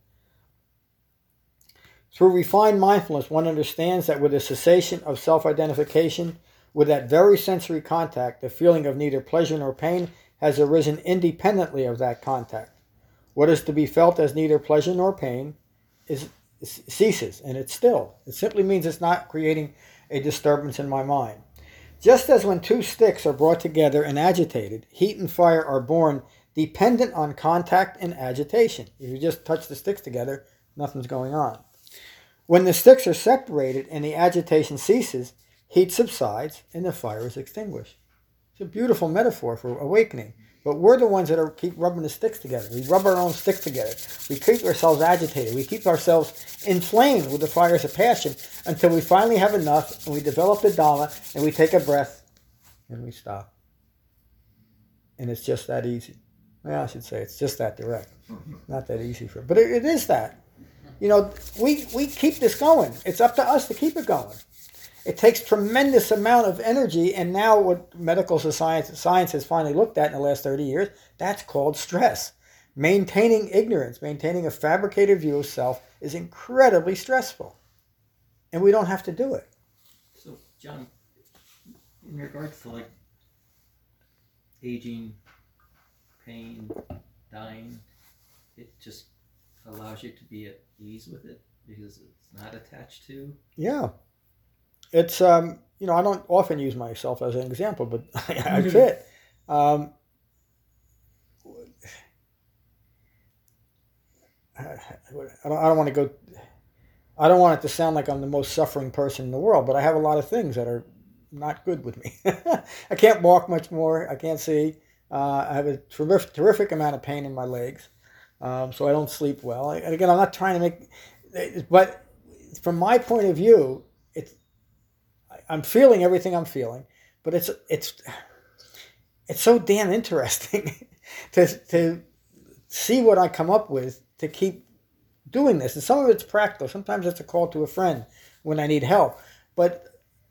Through refined mindfulness, one understands that with the cessation of self-identification with that very sensory contact, the feeling of neither pleasure nor pain has arisen independently of that contact. What is to be felt as neither pleasure nor pain ceases, and it's still. It simply means it's not creating a disturbance in my mind. Just as when two sticks are brought together and agitated, heat and fire are born dependent on contact and agitation. If you just touch the sticks together, nothing's going on. When the sticks are separated and the agitation ceases, heat subsides and the fire is extinguished. It's a beautiful metaphor for awakening. But we're the ones that keep rubbing the sticks together. We rub our own sticks together. We keep ourselves agitated. We keep ourselves inflamed with the fires of passion until we finally have enough and we develop the Dhamma and we take a breath and we stop. And it's just that easy. Well, I should say it's just that direct. Not that easy for, but it is that. We keep this going. It's up to us to keep it going. It takes tremendous amount of energy, and now what medical science has finally looked at in the last 30 years, that's called stress. Maintaining ignorance, maintaining a fabricated view of self is incredibly stressful. And we don't have to do it. So, John, in regards to aging, pain, dying, it just allows you to be at ease with it because it's not attached to. Yeah. It's, I don't often use myself as an example, but I fit. I don't want to go, I don't want it to sound like I'm the most suffering person in the world, but I have a lot of things that are not good with me. I can't walk much more. I can't see. I have a terrific amount of pain in my legs, so I don't sleep well. And again, I'm not trying to make, but from my point of view, I'm feeling everything I'm feeling, but it's so damn interesting to see what I come up with to keep doing this. And some of it's practical. Sometimes it's a call to a friend when I need help. But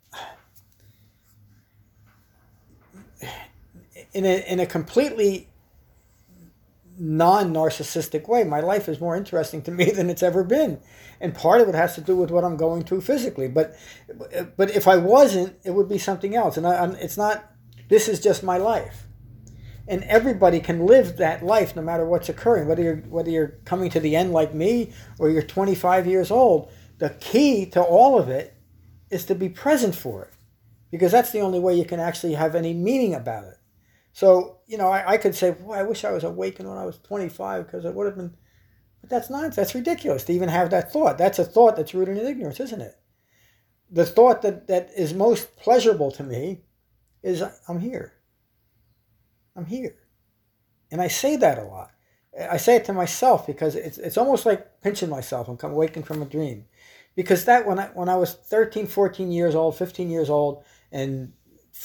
in a completely non-narcissistic way, my life is more interesting to me than it's ever been. And part of it has to do with what I'm going through physically. But if I wasn't, it would be something else. And it's not, this is just my life. And everybody can live that life no matter what's occurring. Whether you're coming to the end like me or you're 25 years old, the key to all of it is to be present for it. Because that's the only way you can actually have any meaning about it. So, I could say, boy, I wish I was awakened when I was 25 because it would have been, but that's nonsense. That's ridiculous to even have that thought. That's a thought that's rooted in ignorance, isn't it? The thought that is most pleasurable to me is I'm here. I'm here. And I say that a lot. I say it to myself because it's almost like pinching myself and waking from a dream. Because that when I was 13, 14 years old, 15 years old, and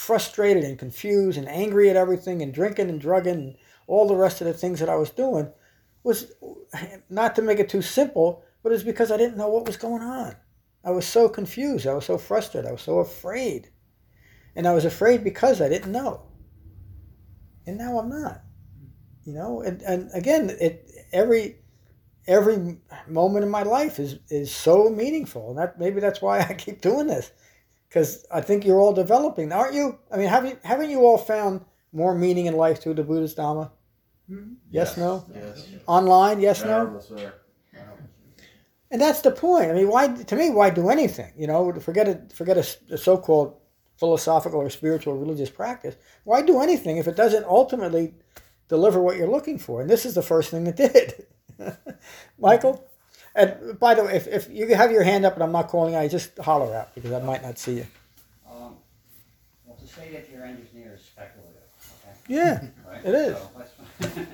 frustrated and confused and angry at everything and drinking and drugging and all the rest of the things that I was doing, was not to make it too simple, but it's because I didn't know what was going on. I was so confused. I was so frustrated. I was so afraid. And I was afraid because I didn't know. And now I'm not. And again, every moment in my life is so meaningful. And maybe that's why I keep doing this. Because I think you're all developing, aren't you? I mean, haven't you all found more meaning in life through the Buddhist Dhamma? Mm-hmm. Yes, no? Yes. Online, yes, no? Venerable sir. And that's the point. I mean, why do anything? Forget a so-called philosophical or spiritual religious practice. Why do anything if it doesn't ultimately deliver what you're looking for? And this is the first thing that did. Michael? And by the way, if you have your hand up and I'm not calling out, just holler out because I might not see you. Well, to say that you're engineer is speculative, okay? Yeah, Right? it is. So,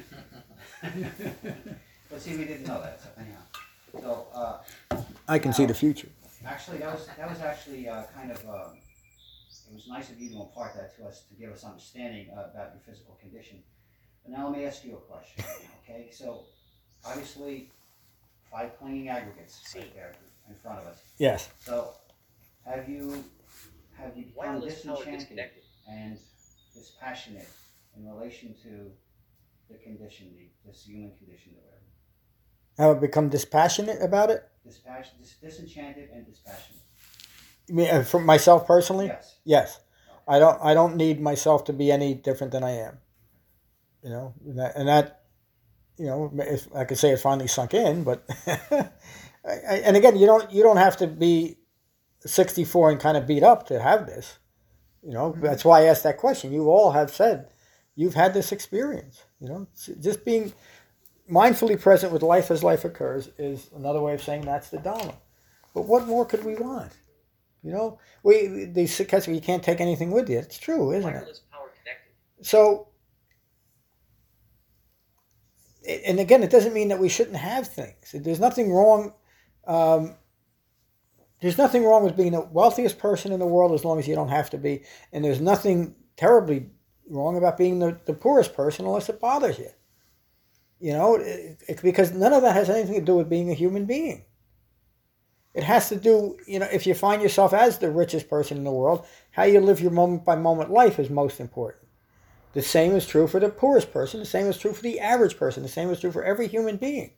but see, we didn't know that, so anyhow. So, I can see the future. actually, that was actually kind of, it was nice of you to impart that to us, to give us understanding about your physical condition. But now let me ask you a question, okay? So, obviously, 5 clinging aggregates right there in front of us. Yes. So, have you become Wireless power disenchanted disconnected. and dispassionate in relation to the condition, this human condition that we're in? Have I become dispassionate about it? Disenchanted and dispassionate. You mean for myself personally? Yes. Yes. I don't need myself to be any different than I am. And that if I could say it finally sunk in, but and again, you don't have to be 64 and kind of beat up to have this. That's why I asked that question. You all have said you've had this experience. Just being mindfully present with life as life occurs is another way of saying that's the Dhamma. But what more could we want? They suggest you can't take anything with you. It's true, isn't it? Wireless power connected. So, and again, it doesn't mean that we shouldn't have things. There's nothing wrong. There's nothing wrong with being the wealthiest person in the world as long as you don't have to be. And there's nothing terribly wrong about being the poorest person unless it bothers you. Because none of that has anything to do with being a human being. It has to do, if you find yourself as the richest person in the world, how you live your moment-by-moment life is most important. The same is true for the poorest person. The same is true for the average person. The same is true for every human being.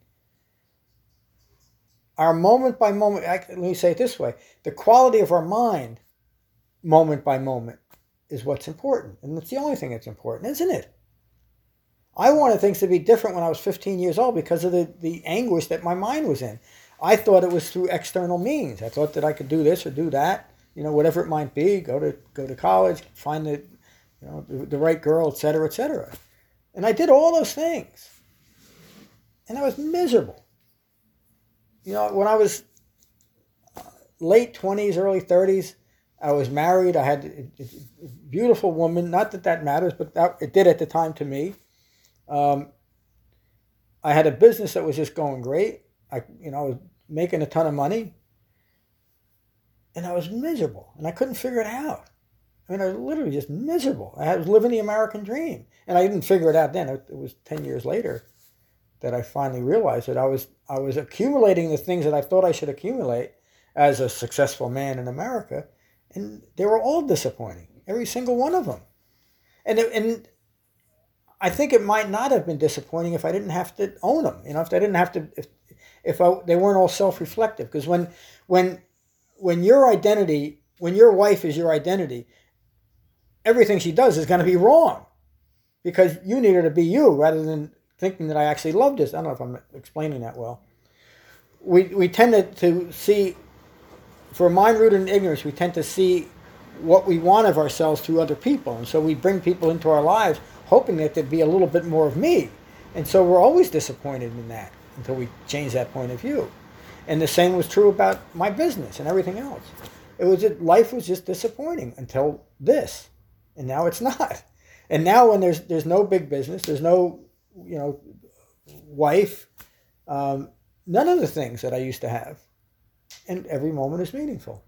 Our moment-by-moment, let me say it this way, the quality of our mind, moment-by-moment, is what's important. And it's the only thing that's important, isn't it? I wanted things to be different when I was 15 years old because of the anguish that my mind was in. I thought it was through external means. I thought that I could do this or do that, whatever it might be, go to college, find the right girl, et cetera, et cetera. And I did all those things. And I was miserable. When I was late 20s, early 30s, I was married. I had a beautiful woman. Not that matters, but it did at the time to me. I had a business that was just going great. I was making a ton of money. And I was miserable. And I couldn't figure it out. I was literally just miserable. I was living the American dream. And I didn't figure it out then. It was 10 years later that I finally realized that I was accumulating the things that I thought I should accumulate as a successful man in America. And they were all disappointing. Every single one of them. And I think it might not have been disappointing if I didn't have to own them. If I didn't have to, if they weren't all self-reflective. Because when your identity, when your wife is your identity, everything she does is going to be wrong. Because you need her to be you rather than thinking that I actually love this. I don't know if I'm explaining that well. We tend to see, for a mind rooted in ignorance, we tend to see what we want of ourselves through other people. And so we bring people into our lives hoping that there'd be a little bit more of me. And so we're always disappointed in that until we change that point of view. And the same was true about my business and everything else. Life was just disappointing until this. And now it's not. And now when there's no big business, there's no, wife, none of the things that I used to have. And every moment is meaningful.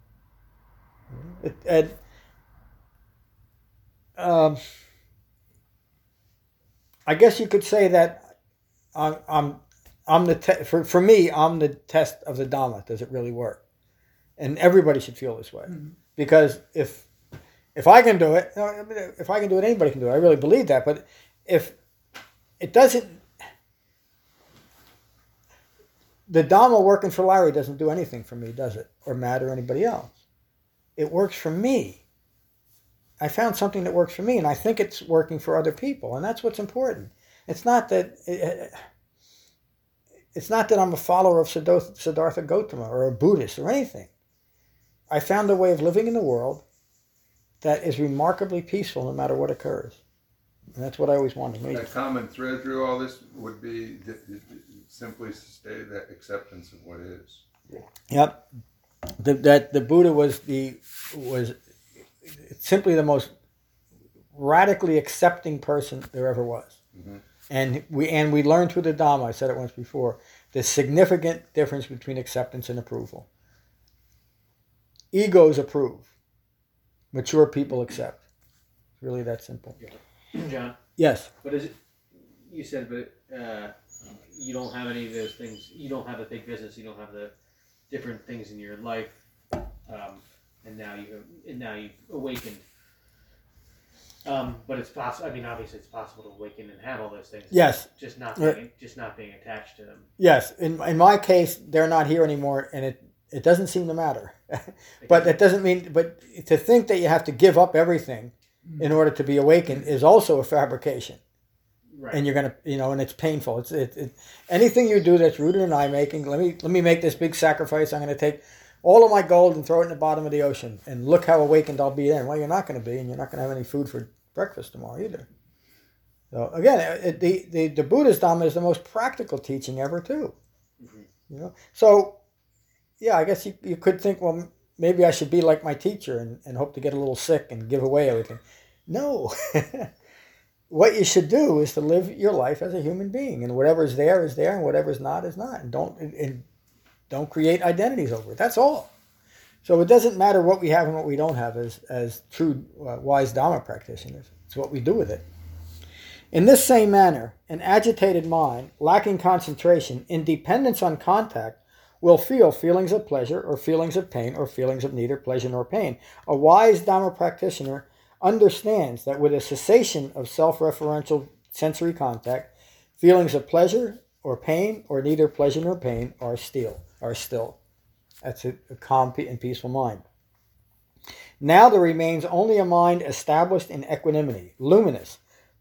I guess you could say that I'm for me, I'm the test of the Dhamma. Does it really work? And everybody should feel this way, because if I can do it, if I can do it, anybody can do it. I really believe that. But if it doesn't, the Dhamma working for Larry doesn't do anything for me, does it? Or Matt or anybody else. It works for me. I found something that works for me, and I think it's working for other people, and that's what's important. It's not that I'm a follower of Siddhartha Gautama or a Buddhist or anything. I found a way of living in the world that is remarkably peaceful no matter what occurs. And that's what I always wanted. A common thread through all this would be simply to stay that acceptance of what is. Yep. That the Buddha was simply the most radically accepting person there ever was. Mm-hmm. And we learned through the Dhamma, I said it once before, the significant difference between acceptance and approval. Egos approve. Mature people accept. It's really that simple. John? Yes. But is it, you said, but you don't have any of those things. You don't have the big business. You don't have the different things in your life, and now you've awakened. But it's possible. I mean, obviously, it's possible to awaken and have all those things. Yes. Just not being attached to them. Yes. In my case, they're not here anymore, and it doesn't seem to matter. But that doesn't mean. But to think that you have to give up everything in order to be awakened is also a fabrication. Right. And you're gonna, and it's painful. It's anything you do that's rooted in I making. Let me make this big sacrifice. I'm going to take all of my gold and throw it in the bottom of the ocean, and look how awakened I'll be then. Well, you're not going to be, and you're not going to have any food for breakfast tomorrow either. So again, the Buddhist Dhamma is the most practical teaching ever too. Mm-hmm. So yeah, I guess you could think, well, maybe I should be like my teacher and hope to get a little sick and give away everything. No. What you should do is to live your life as a human being, and whatever's there is there, and whatever's not is not, and don't create identities over it. That's all. So it doesn't matter what we have and what we don't have as true wise Dhamma practitioners. It's what we do with it. In this same manner, an agitated mind, lacking concentration, in dependence on contact, will feel feelings of pleasure or feelings of pain or feelings of neither pleasure nor pain. A wise Dhamma practitioner understands that with a cessation of self-referential sensory contact, feelings of pleasure or pain or neither pleasure nor pain are still. That's a calm and peaceful mind. Now there remains only a mind established in equanimity, luminous,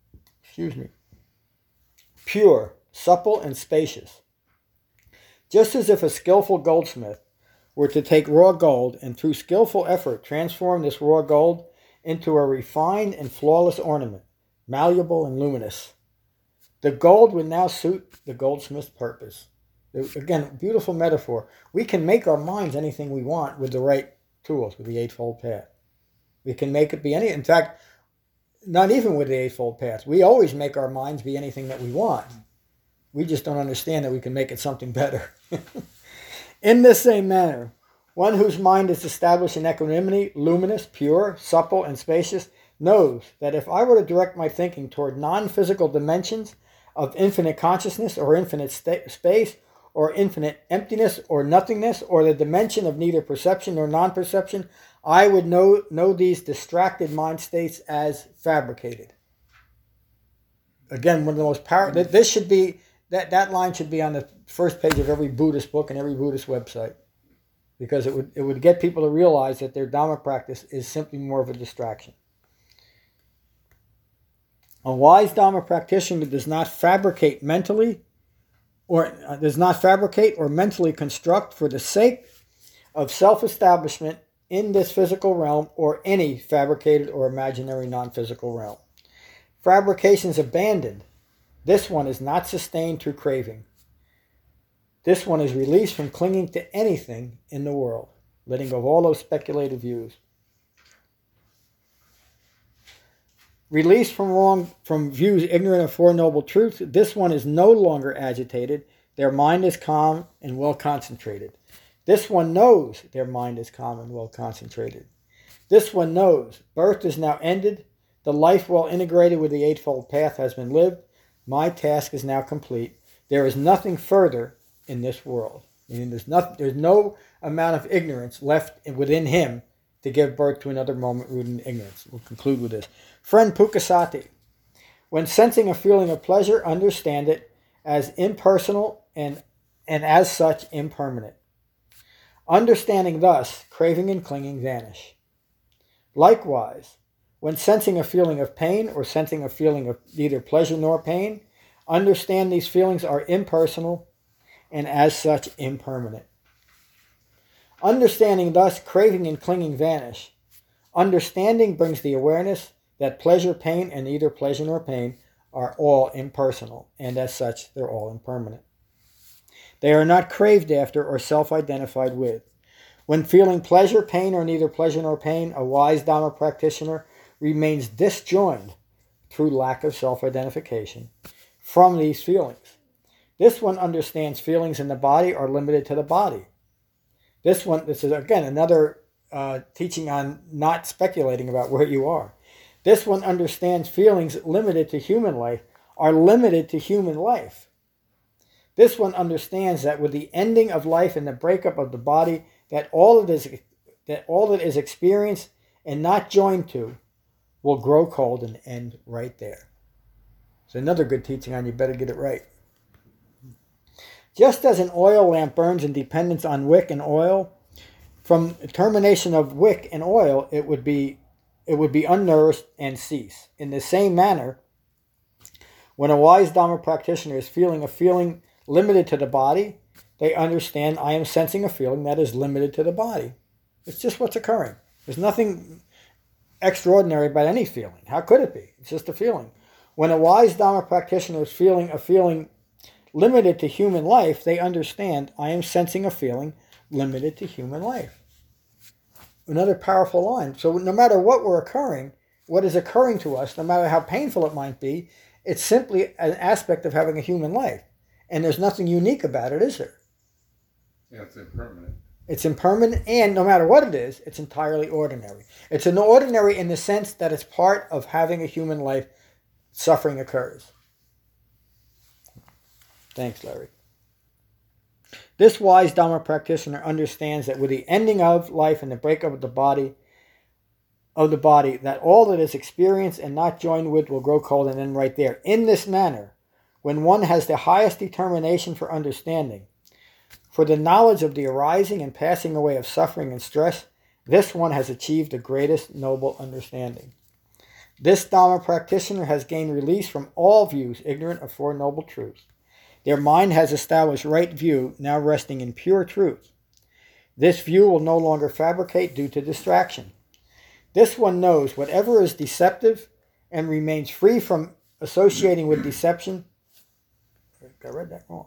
pure, supple, and spacious. Just as if a skillful goldsmith were to take raw gold and through skillful effort transform this raw gold into a refined and flawless ornament, malleable and luminous. The gold would now suit the goldsmith's purpose. Again, beautiful metaphor. We can make our minds anything we want with the right tools, with the Eightfold Path. We can make it be any. In fact, not even with the Eightfold Path. We always make our minds be anything that we want. We just don't understand that we can make it something better. In this same manner, one whose mind is established in equanimity, luminous, pure, supple, and spacious, knows that if I were to direct my thinking toward non-physical dimensions of infinite consciousness or infinite space or infinite emptiness or nothingness or the dimension of neither perception nor non-perception, I would know these distracted mind states as fabricated. Again, one of the most powerful. This should be that line should be on the first page of every Buddhist book and every Buddhist website, because it would get people to realize that their Dhamma practice is simply more of a distraction. A wise Dhamma practitioner does not fabricate or mentally construct for the sake of self-establishment in this physical realm or any fabricated or imaginary non-physical realm. Fabrication is abandoned. This one is not sustained through craving. This one is released from clinging to anything in the world, letting go of all those speculative views. Released from views ignorant of Four Noble Truths, this one is no longer agitated. Their mind is calm and well concentrated. This one knows their mind is calm and well concentrated. This one knows birth is now ended. The life well integrated with the Eightfold Path has been lived. My task is now complete. There is nothing further in this world. Meaning there's no amount of ignorance left within him to give birth to another moment rooted in ignorance. We'll conclude with this. Friend Pukasati, when sensing a feeling of pleasure, understand it as impersonal and as such impermanent. Understanding thus, craving and clinging vanish. Likewise, when sensing a feeling of pain or sensing a feeling of neither pleasure nor pain, understand these feelings are impersonal and as such impermanent. Understanding thus, craving and clinging vanish. Understanding brings the awareness that pleasure, pain, and neither pleasure nor pain are all impersonal, and as such, they're all impermanent. They are not craved after or self-identified with. When feeling pleasure, pain, or neither pleasure nor pain, a wise Dhamma practitioner remains disjoined through lack of self-identification from these feelings. This one understands feelings in the body are limited to the body. This is again another teaching on not speculating about where you are. This one understands feelings limited to human life are limited to human life. This one understands that with the ending of life and the breakup of the body, that all that is experienced and not joined to will grow cold and end right there. It's another good teaching on you better get it right. Just as an oil lamp burns in dependence on wick and oil, from termination of wick and oil, it would be unnourished and cease. In the same manner, when a wise Dhamma practitioner is feeling a feeling limited to the body, they understand I am sensing a feeling that is limited to the body. It's just what's occurring. There's nothing extraordinary about any feeling. How could it be? It's just a feeling. When a wise Dhamma practitioner is feeling a feeling limited to human life, they understand I am sensing a feeling limited to human life. Another powerful line. So no matter what is occurring to us, no matter how painful it might be, it's simply an aspect of having a human life. And there's nothing unique about it, is there? Yeah, it's impermanent. It's impermanent, and no matter what it is, it's entirely ordinary. It's an ordinary in the sense that it's part of having a human life. Suffering occurs. Thanks, Larry. This wise Dhamma practitioner understands that with the ending of life and the breakup of the body, that all that is experienced and not joined with will grow cold and end right there. In this manner, when one has the highest determination for understanding, for the knowledge of the arising and passing away of suffering and stress, this one has achieved the greatest noble understanding. This Dhamma practitioner has gained release from all views ignorant of Four Noble Truths. Their mind has established right view, now resting in pure truth. This view will no longer fabricate due to distraction. This one knows whatever is deceptive and remains free from associating with deception. I read that wrong.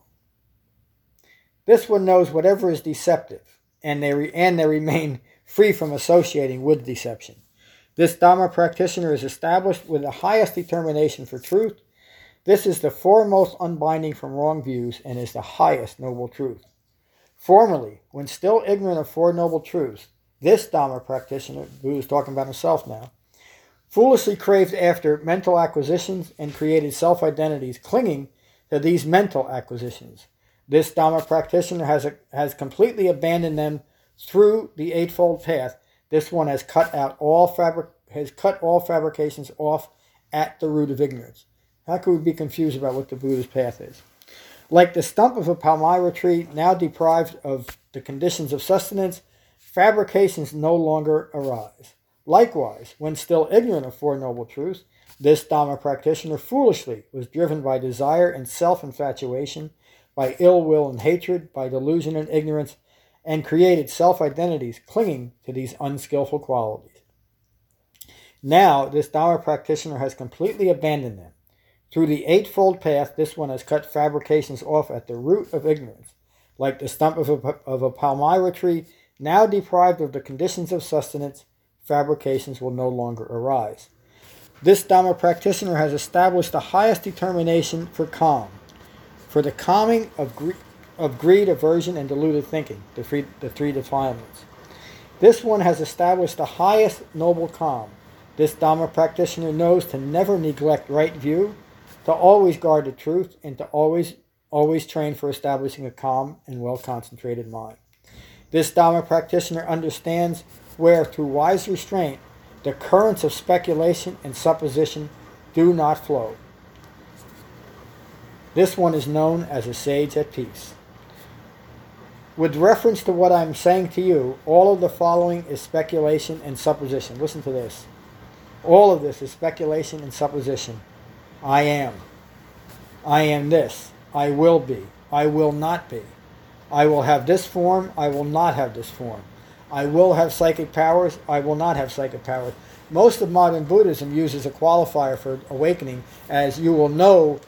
This one knows whatever is deceptive, and they remain free from associating with deception. This Dhamma practitioner is established with the highest determination for truth. This is the foremost unbinding from wrong views and is the highest noble truth. Formerly, when still ignorant of Four Noble Truths, this Dhamma practitioner, who is talking about himself now, foolishly craved after mental acquisitions and created self-identities clinging to these mental acquisitions. This Dhamma practitioner has completely abandoned them through the Eightfold Path. This one has cut all fabrications off at the root of ignorance. How could we be confused about what the Buddha's path is? Like the stump of a palmyra tree, now deprived of the conditions of sustenance, fabrications no longer arise. Likewise, when still ignorant of Four Noble Truths, this Dhamma practitioner foolishly was driven by desire and self-infatuation, by ill will and hatred, by delusion and ignorance, and created self-identities clinging to these unskillful qualities. Now, this Dhamma practitioner has completely abandoned them. Through the Eightfold Path, this one has cut fabrications off at the root of ignorance. Like the stump of a palmyra tree, now deprived of the conditions of sustenance, fabrications will no longer arise. This Dhamma practitioner has established the highest determination for calm, for the calming of greed, aversion, and deluded thinking, the three defilements. This one has established the highest noble calm. This Dhamma practitioner knows to never neglect right view, to always guard the truth, and to always always trained for establishing a calm and well-concentrated mind. This Dharma practitioner understands where, through wise restraint, the currents of speculation and supposition do not flow. This one is known as a sage at peace. With reference to what I'm saying to you, all of the following is speculation and supposition. Listen to this. All of this is speculation and supposition. I am. I am this. I will be. I will not be. I will have this form. I will not have this form. I will have psychic powers. I will not have psychic powers. Most of modern Buddhism uses a qualifier for awakening as you will know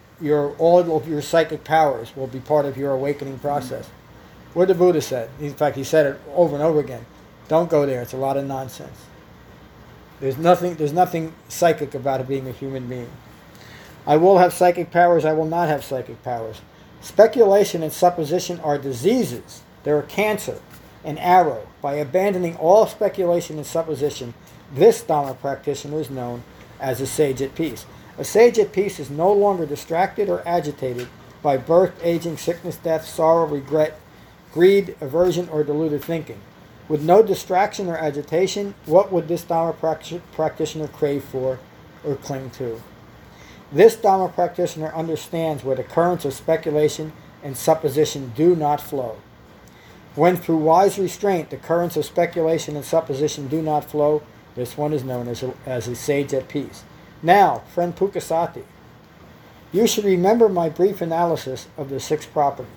all of your psychic powers will be part of your awakening process. What the Buddha said. In fact, he said it over and over again. Don't go there. It's a lot of nonsense. There's nothing psychic about it being a human being. I will have psychic powers. I will not have psychic powers. Speculation and supposition are diseases. They're a cancer, an arrow. By abandoning all speculation and supposition, this Dharma practitioner is known as a sage at peace. A sage at peace is no longer distracted or agitated by birth, aging, sickness, death, sorrow, regret, greed, aversion, or deluded thinking. With no distraction or agitation, what would this Dharma practitioner crave for or cling to? This Dharma practitioner understands where the currents of speculation and supposition do not flow. When through wise restraint the currents of speculation and supposition do not flow, this one is known as a sage at peace. Now, friend Pukasati, you should remember my brief analysis of the 6 properties.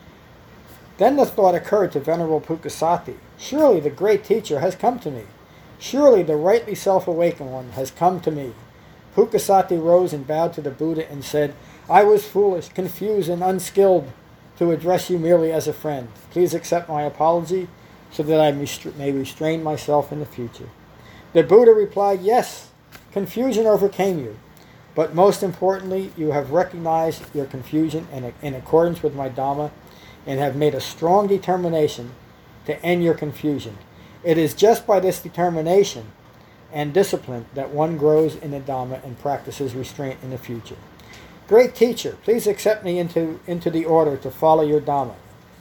Then the thought occurred to Venerable Pukasati, surely the great teacher has come to me. Surely the rightly self-awakened one has come to me. Pukasati rose and bowed to the Buddha and said, I was foolish, confused, and unskilled to address you merely as a friend. Please accept my apology so that I may restrain myself in the future. The Buddha replied, yes, confusion overcame you. But most importantly, you have recognized your confusion in accordance with my Dhamma and have made a strong determination to end your confusion. It is just by this determination and discipline that one grows in the Dhamma and practices restraint in the future. Great teacher, please accept me into the order to follow your Dhamma.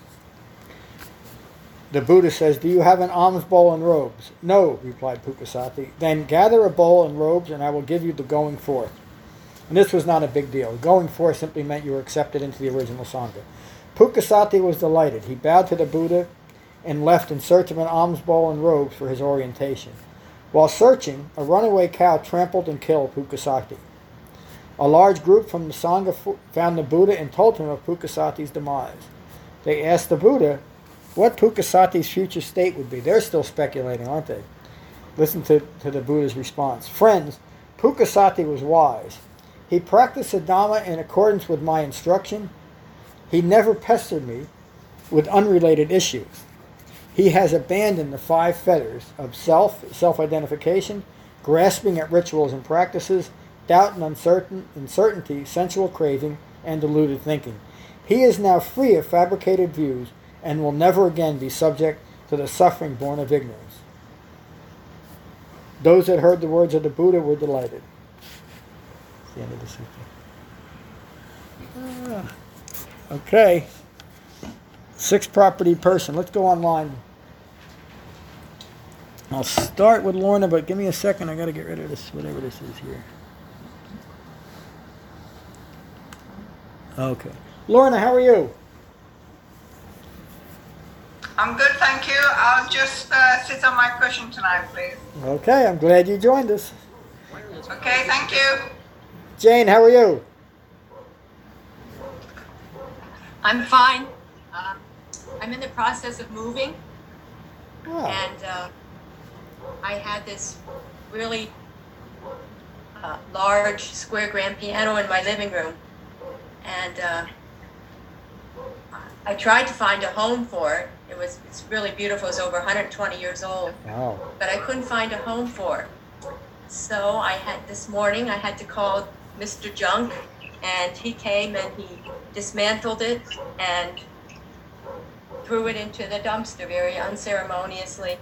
The Buddha says, do you have an alms bowl and robes? No, replied Pukasati. Then gather a bowl and robes and I will give you the going forth. And this was not a big deal. Going forth simply meant you were accepted into the original Sangha. Pukasati was delighted. He bowed to the Buddha and left in search of an alms bowl and robes for his orientation. While searching, a runaway cow trampled and killed Pukasati. A large group from the Sangha found the Buddha and told him of Pukasati's demise. They asked the Buddha what Pukasati's future state would be. They're still speculating, aren't they? Listen to the Buddha's response. Friends, Pukasati was wise. He practiced the Dhamma in accordance with my instruction. He never pestered me with unrelated issues. He has abandoned the 5 fetters of self-identification, grasping at rituals and practices, doubt and uncertainty, sensual craving, and deluded thinking. He is now free of fabricated views and will never again be subject to the suffering born of ignorance. Those that heard the words of the Buddha were delighted. That's the end of the sutta. Okay. 6th property person. Let's go online. I'll start with Lorna, but give me a second. I got to get rid of this, whatever this is here. Okay. Lorna, how are you? I'm good, thank you. I'll just sit on my cushion tonight, please. Okay, I'm glad you joined us. Okay, thank you. Jane, how are you? I'm fine. I'm in the process of moving, and I had this really large square grand piano in my living room, and I tried to find a home for it. It's really beautiful. It's over 120 years old. Wow. But I couldn't find a home for it. So this morning I had to call Mr. Junk, and he came and he dismantled it and threw it into the dumpster very unceremoniously.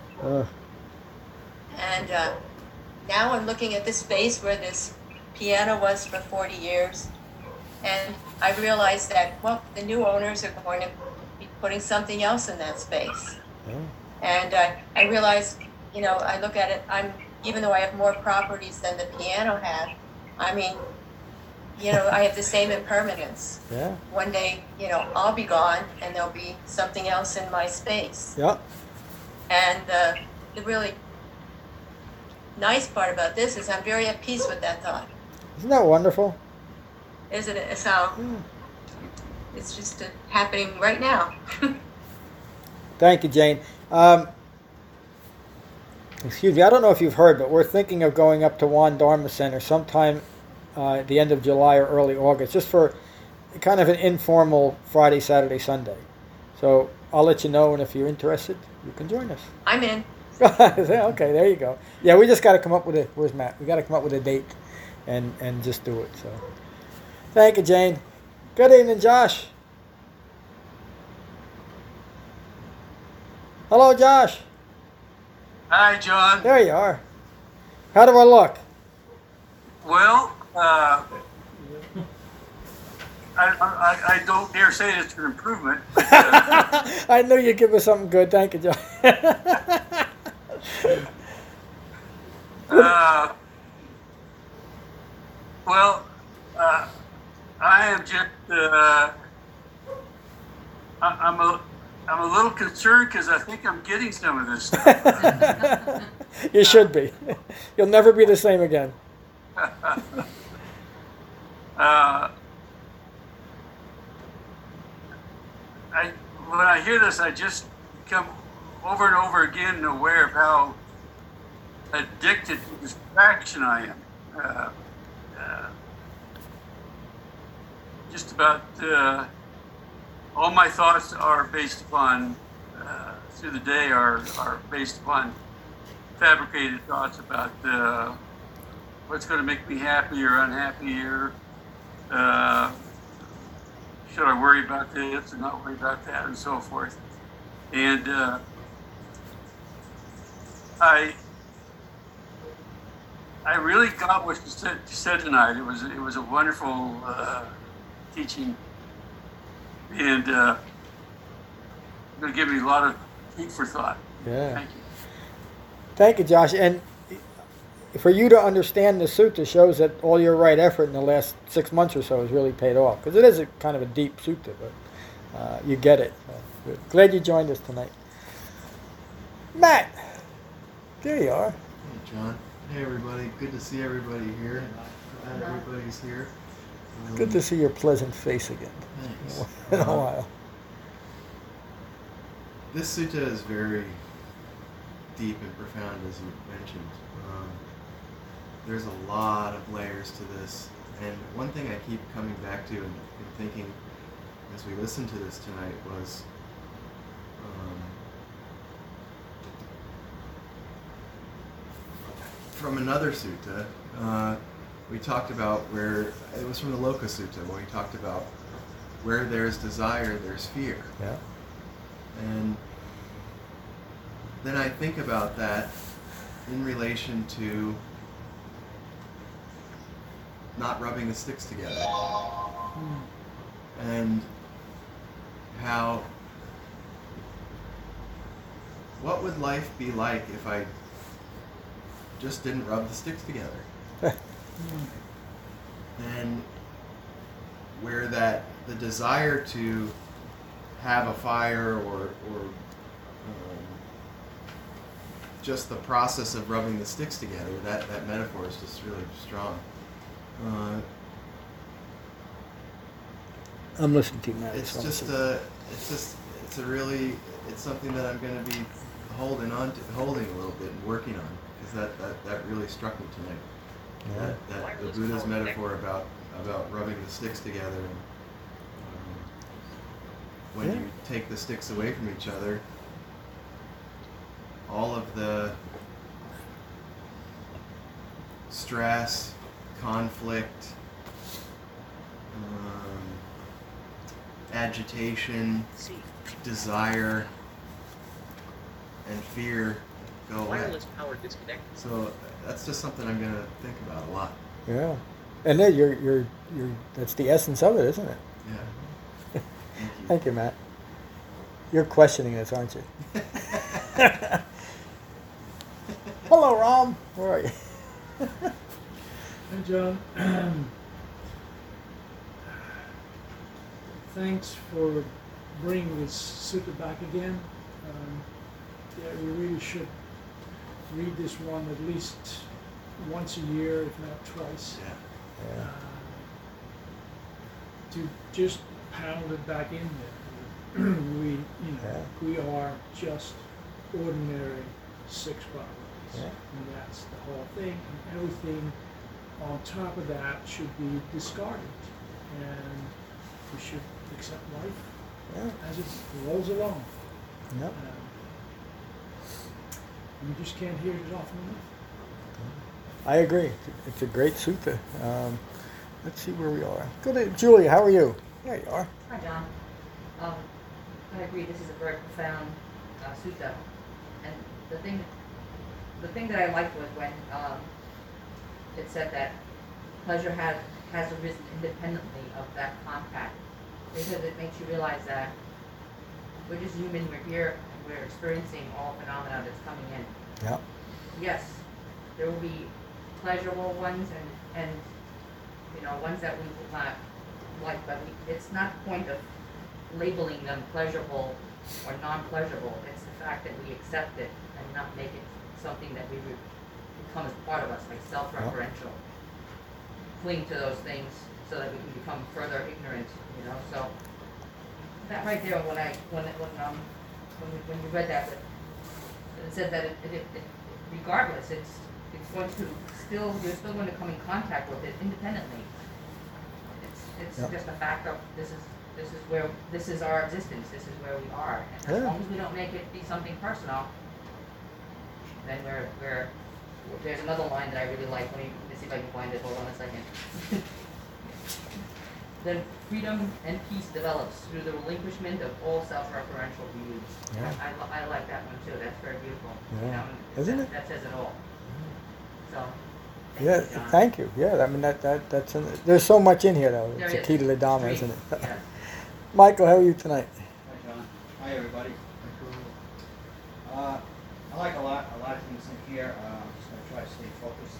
And now I'm looking at the space where this piano was for 40 years. And I realized that, well, the new owners are going to be putting something else in that space. And I realized, you know, I look at it, even though I have more properties than the piano had, I mean, you know, I have the same impermanence. Yeah. One day, you know, I'll be gone and there'll be something else in my space. Yeah. And the really nice part about this is I'm very at peace with that thought. Isn't that wonderful? Isn't it? So it's just happening right now. Thank you, Jane. Excuse me, I don't know if you've heard, but we're thinking of going up to Juan Dharma Center sometime at the end of July or early August, just for kind of an informal Friday, Saturday, Sunday. So I'll let you know, and if you're interested, you can join us. I'm in. Okay, there you go. Yeah, we just got to come up with where's Matt? We got to come up with a date and just do it. So thank you, Jane. Good evening, Josh. Hello, Josh. Hi, John. There you are. How do I look? Well, I don't dare say it's an improvement. But, I knew you'd give us something good. Thank you, Josh. well, I am just I'm a little concerned because I think I'm getting some of this stuff. You should be. You'll never be the same again. When I hear this, I just become over and over again aware of how addicted to distraction I am. Just about all my thoughts are based upon through the day are based upon fabricated thoughts about what's going to make me happy or unhappy, or should I worry about this or not worry about that, and so forth. And I really got what you said tonight. It was a wonderful teaching, and going to give me a lot of food for thought. Yeah. Thank you. Thank you, Josh. And for you to understand the sutta shows that all your right effort in the last 6 months or so has really paid off, because it is a kind of a deep sutta, but you get it. Good. Glad you joined us tonight. Matt, there you are. Hey, John. Hey, everybody. Good to see everybody here. Glad everybody's here. Good to see your pleasant face again. Thanks. In a while. This sutta is very deep and profound, as you mentioned. There's a lot of layers to this, and one thing I keep coming back to and thinking as we listened to this tonight was from another sutta. We talked about where, it was from the Loka Sutta, when we talked about where there's desire, there's fear. Yeah. And then I think about that in relation to not rubbing the sticks together. And how, what would life be like if I just didn't rub the sticks together? And where that the desire to have a fire or just the process of rubbing the sticks together, that metaphor is just really strong. I'm listening to you, Matt. It's something that I'm going to be holding a little bit and working on, because that really struck me tonight. Yeah. That the Buddha's metaphor about rubbing the sticks together, and when you take the sticks away from each other, all of the stress, conflict, agitation, desire, and fear go away. Wireless power disconnected. So that's just something I'm going to think about a lot. Yeah. And then you're that's the essence of it, isn't it? Yeah. Thank you, Matt. You're questioning this, aren't you? Hello, Rom. Where are you? Hi, John. Thanks for bringing this sutta back again. Yeah, we really should read this one at least once a year, if not twice. Yeah. To just pound it back in there. We are just ordinary six bodies, and that's the whole thing. And everything on top of that should be discarded, and we should accept life as it rolls along. Yep. You just can't hear it often enough. I agree. It's a great sutta. Let's see where we are. Go to Julia. How are you? There you are. Hi, John. I agree. This is a very profound sutta, and the thing that I liked was when it said that pleasure has arisen independently of that contact, because it makes you realize that we're just human. We're here. We're experiencing all phenomena that's coming in. Yeah. Yes, there will be pleasurable ones and ones that we will not like, but it's not the point of labeling them pleasurable or non-pleasurable. It's the fact that we accept it and not make it something that we would become as part of us, like self-referential. Cling to those things so that we can become further ignorant. So that right there, when you read that, it said that it regardless, it's going to you're still going to come in contact with it independently. It's just a fact of this is our existence. This is where we are, and as long as we don't make it be something personal, then we're there's another line that I really like. Let me see if I can find it. Hold on a second. Then freedom and peace develops through the relinquishment of all self-referential views. Yeah. I like that one too. That's very beautiful. Yeah. Isn't it? That says it all. So. Thank you. Yeah, I mean that's there's so much in here though. There It's a is. key to the Dhamma, isn't it? Yeah. Michael, how are you tonight? Hi, John. Hi, everybody. I like a lot of things in here. I'm just going to try to stay focused.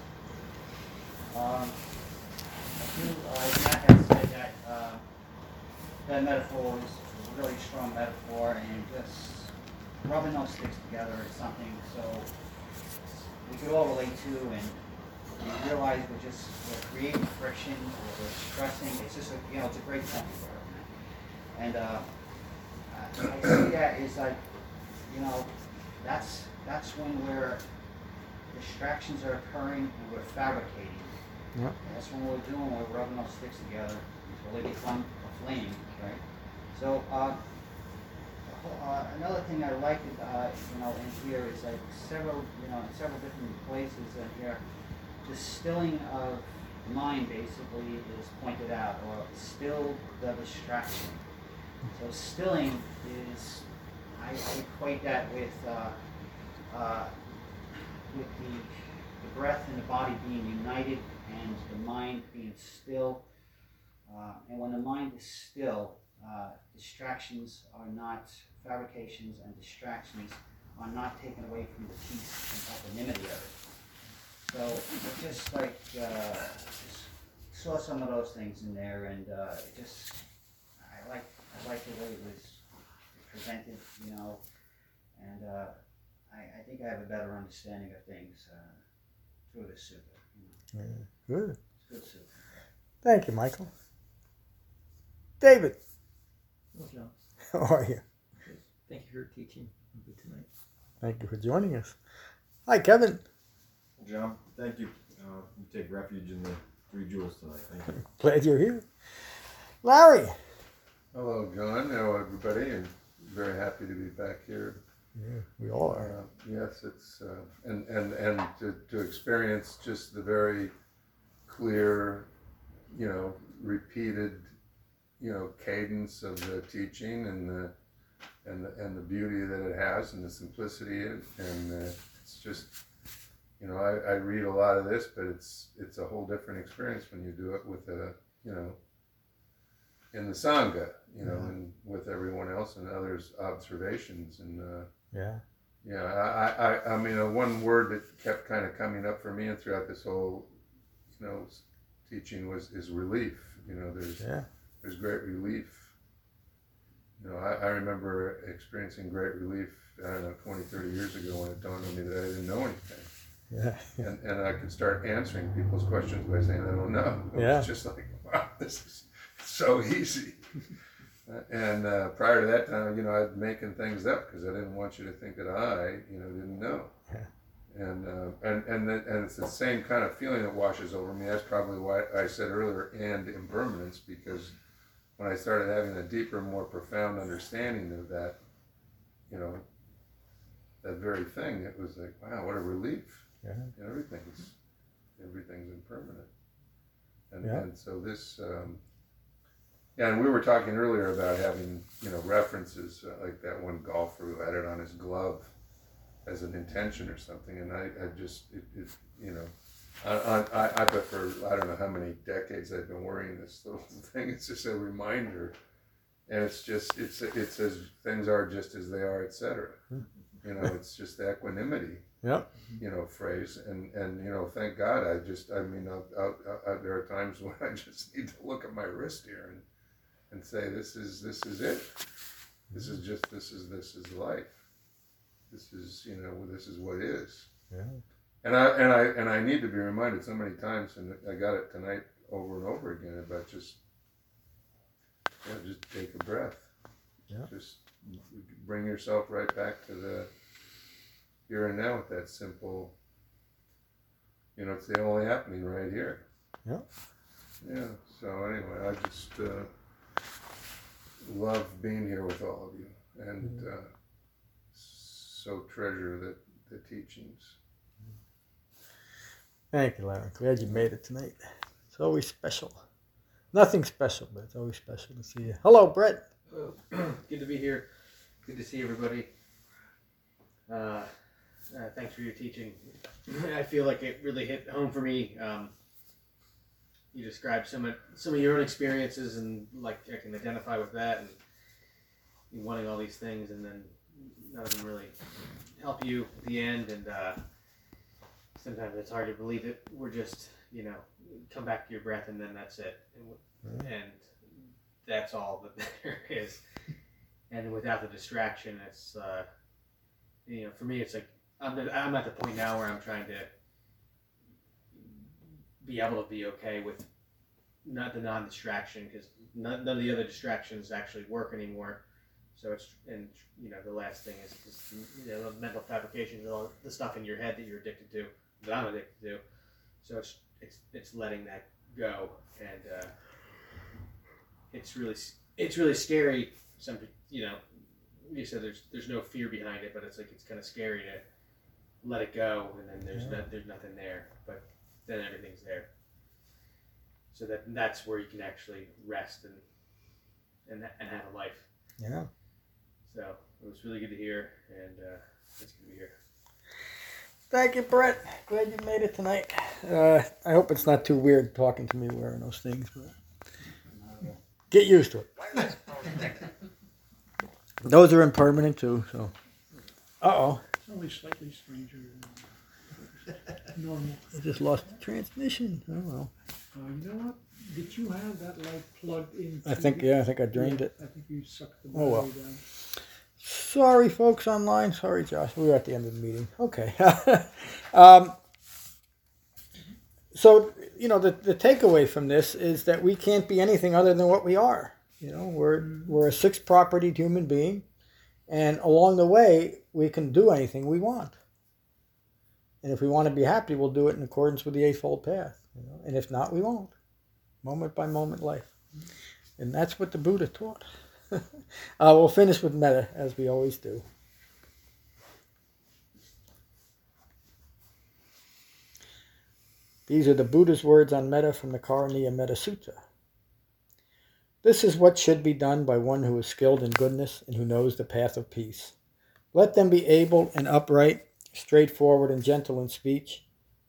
Matt has said that that metaphor is a really strong metaphor, and just rubbing those sticks together is something so we could all relate to, and we realize we're creating friction, we're stressing. It's just it's a great point for it. And I see that is like, that's when distractions are occurring and we're fabricating. Yep. That's when we're rubbing those sticks together until they become a flame, right? So another thing I like, in here is like several different places in here, distilling of mind basically is pointed out, or still the distraction. So stilling is, I equate that with the breath and the body being united and the mind being still. And when the mind is still, distractions are not fabrications, and distractions are not taken away from the peace and equanimity of it. So it's just like just saw some of those things in there, and I like the way it was presented, and I think I have a better understanding of things through this sutta. Good. It's good sutta. Thank you, Michael. David. Hello, John. How are you? Thank you for teaching tonight. Thank you for joining us. Hi, Kevin. John, thank you. You take refuge in the 3 jewels tonight. Thank you. Glad you're here. Larry. Hello, John. Hello, everybody, and very happy to be back here. Yeah, we all are. Yes, it's and to experience just the very clear, repeated, cadence of the teaching and the beauty that it has and the simplicity, and it's just you know, I read a lot of this, but it's a whole different experience when you do it with you know, in the Sangha, you know, and with everyone else and others' observations. And I mean, one word that kept kind of coming up for me and throughout this whole, you know, teaching is relief. You know, there's great relief. You know, I remember experiencing great relief, I don't know, 20, 30 years ago when it dawned on me that I didn't know anything. And I could start answering people's questions by saying, I don't know. It was just like, wow, this is so easy. And prior to that time, you know, I'd making things up because I didn't want you to think that I, you know, didn't know. And it's the same kind of feeling that washes over me. That's probably why I said earlier, and impermanence, because when I started having a deeper, more profound understanding of that, you know, that very thing, it was like, wow, what a relief. Everything's impermanent. And so this, and we were talking earlier about having, you know, references, like that one golfer who had it on his glove as an intention or something, and I just, you know, I bet for, I don't know how many decades I've been wearing this little thing. It's just a reminder, and it's just, it says things are just as they are, etc. You know, it's just the equanimity, you know, phrase, and you know, thank God, I mean, there are times when I just need to look at my wrist here and say, this is it. This is life. This is, you know, this is what is. And I need to be reminded so many times, and I got it tonight over and over again, about just take a breath. Just bring yourself right back to the here and now with that simple, you know, it's the only happening right here. So anyway, I just love being here with all of you, and so treasure the teachings. Thank you, Larry. Glad you made it tonight. It's always special. Nothing special, but it's always special to see you. Hello, Brett. Good to be here. Good to see everybody. Thanks for your teaching. I feel like it really hit home for me. You described some of your own experiences, and like I can identify with that, and you wanting all these things, and then none of them really help you at the end. And sometimes it's hard to believe that we're just, you know, come back to your breath, and then that's it, and that's all that there is. And without the distraction, it's you know, for me, it's like I'm at the point now where I'm trying to be able to be okay with not the non-distraction, because none of the other distractions actually work anymore. So it's, and you know, the last thing is just, you know, the mental fabrications, all the stuff in your head that you're addicted to, that I'm addicted to. So it's letting that go, and it's really scary. Some, you know, you said there's no fear behind it, but it's like it's kind of scary to let it go, and then there's nothing there, but then everything's there. So that's where you can actually rest and have a life. So it was really good to hear, and it's good to be here. Thank you, Brett. Glad you made it tonight. I hope it's not too weird talking to me wearing those things, but get used to it. Those are impermanent too, so. It's only slightly stranger than normal. I just lost the transmission. Oh well. You know what? Did you have that light plugged in? I think I drained it. I think you sucked the battery down. Sorry, folks online. Sorry, Josh. We were at the end of the meeting. Okay. So, you know, the takeaway from this is that we can't be anything other than what we are. You know, we're a six-propertied human being, and along the way, we can do anything we want. And if we want to be happy, we'll do it in accordance with the Eightfold Path. You know? And if not, we won't. Moment by moment life. And that's what the Buddha taught. We'll finish with metta, as we always do. These are the Buddha's words on metta from the Karaniya Metta Sutta. This is what should be done by one who is skilled in goodness and who knows the path of peace. Let them be able and upright, straightforward and gentle in speech,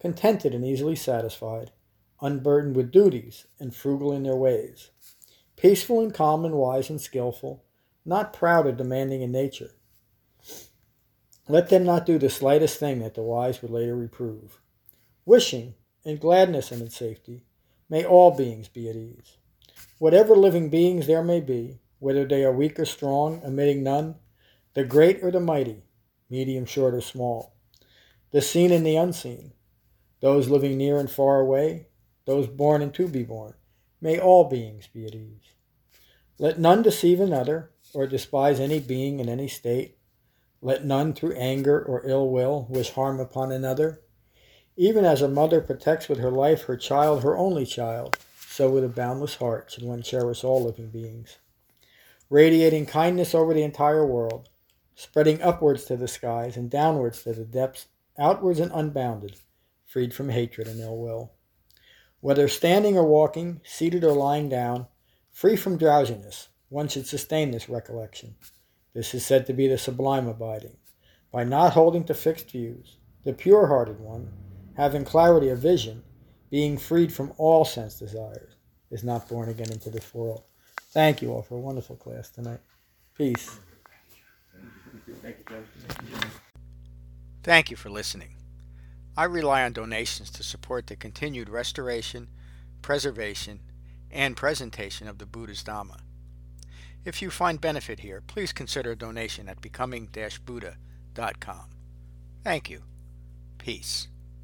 contented and easily satisfied, unburdened with duties, and frugal in their ways, peaceful and calm and wise and skillful, not proud or demanding in nature. Let them not do the slightest thing that the wise would later reprove. Wishing, in gladness and in safety, may all beings be at ease. Whatever living beings there may be, whether they are weak or strong, omitting none, the great or the mighty, medium, short, or small, the seen and the unseen, those living near and far away, those born and to be born, may all beings be at ease. Let none deceive another, or despise any being in any state. Let none through anger or ill will wish harm upon another. Even as a mother protects with her life her child, her only child, so with a boundless heart should one cherish all living beings. Radiating kindness over the entire world, spreading upwards to the skies and downwards to the depths, outwards and unbounded, freed from hatred and ill will. Whether standing or walking, seated or lying down, free from drowsiness, one should sustain this recollection. This is said to be the sublime abiding. By not holding to fixed views, the pure-hearted one, having clarity of vision, being freed from all sense desires, is not born again into this world. Thank you all for a wonderful class tonight. Peace. Thank you, Joe. Thank you for listening. I rely on donations to support the continued restoration, preservation, and presentation of the Buddha's Dhamma. If you find benefit here, please consider a donation at becoming-buddha.com. Thank you. Peace.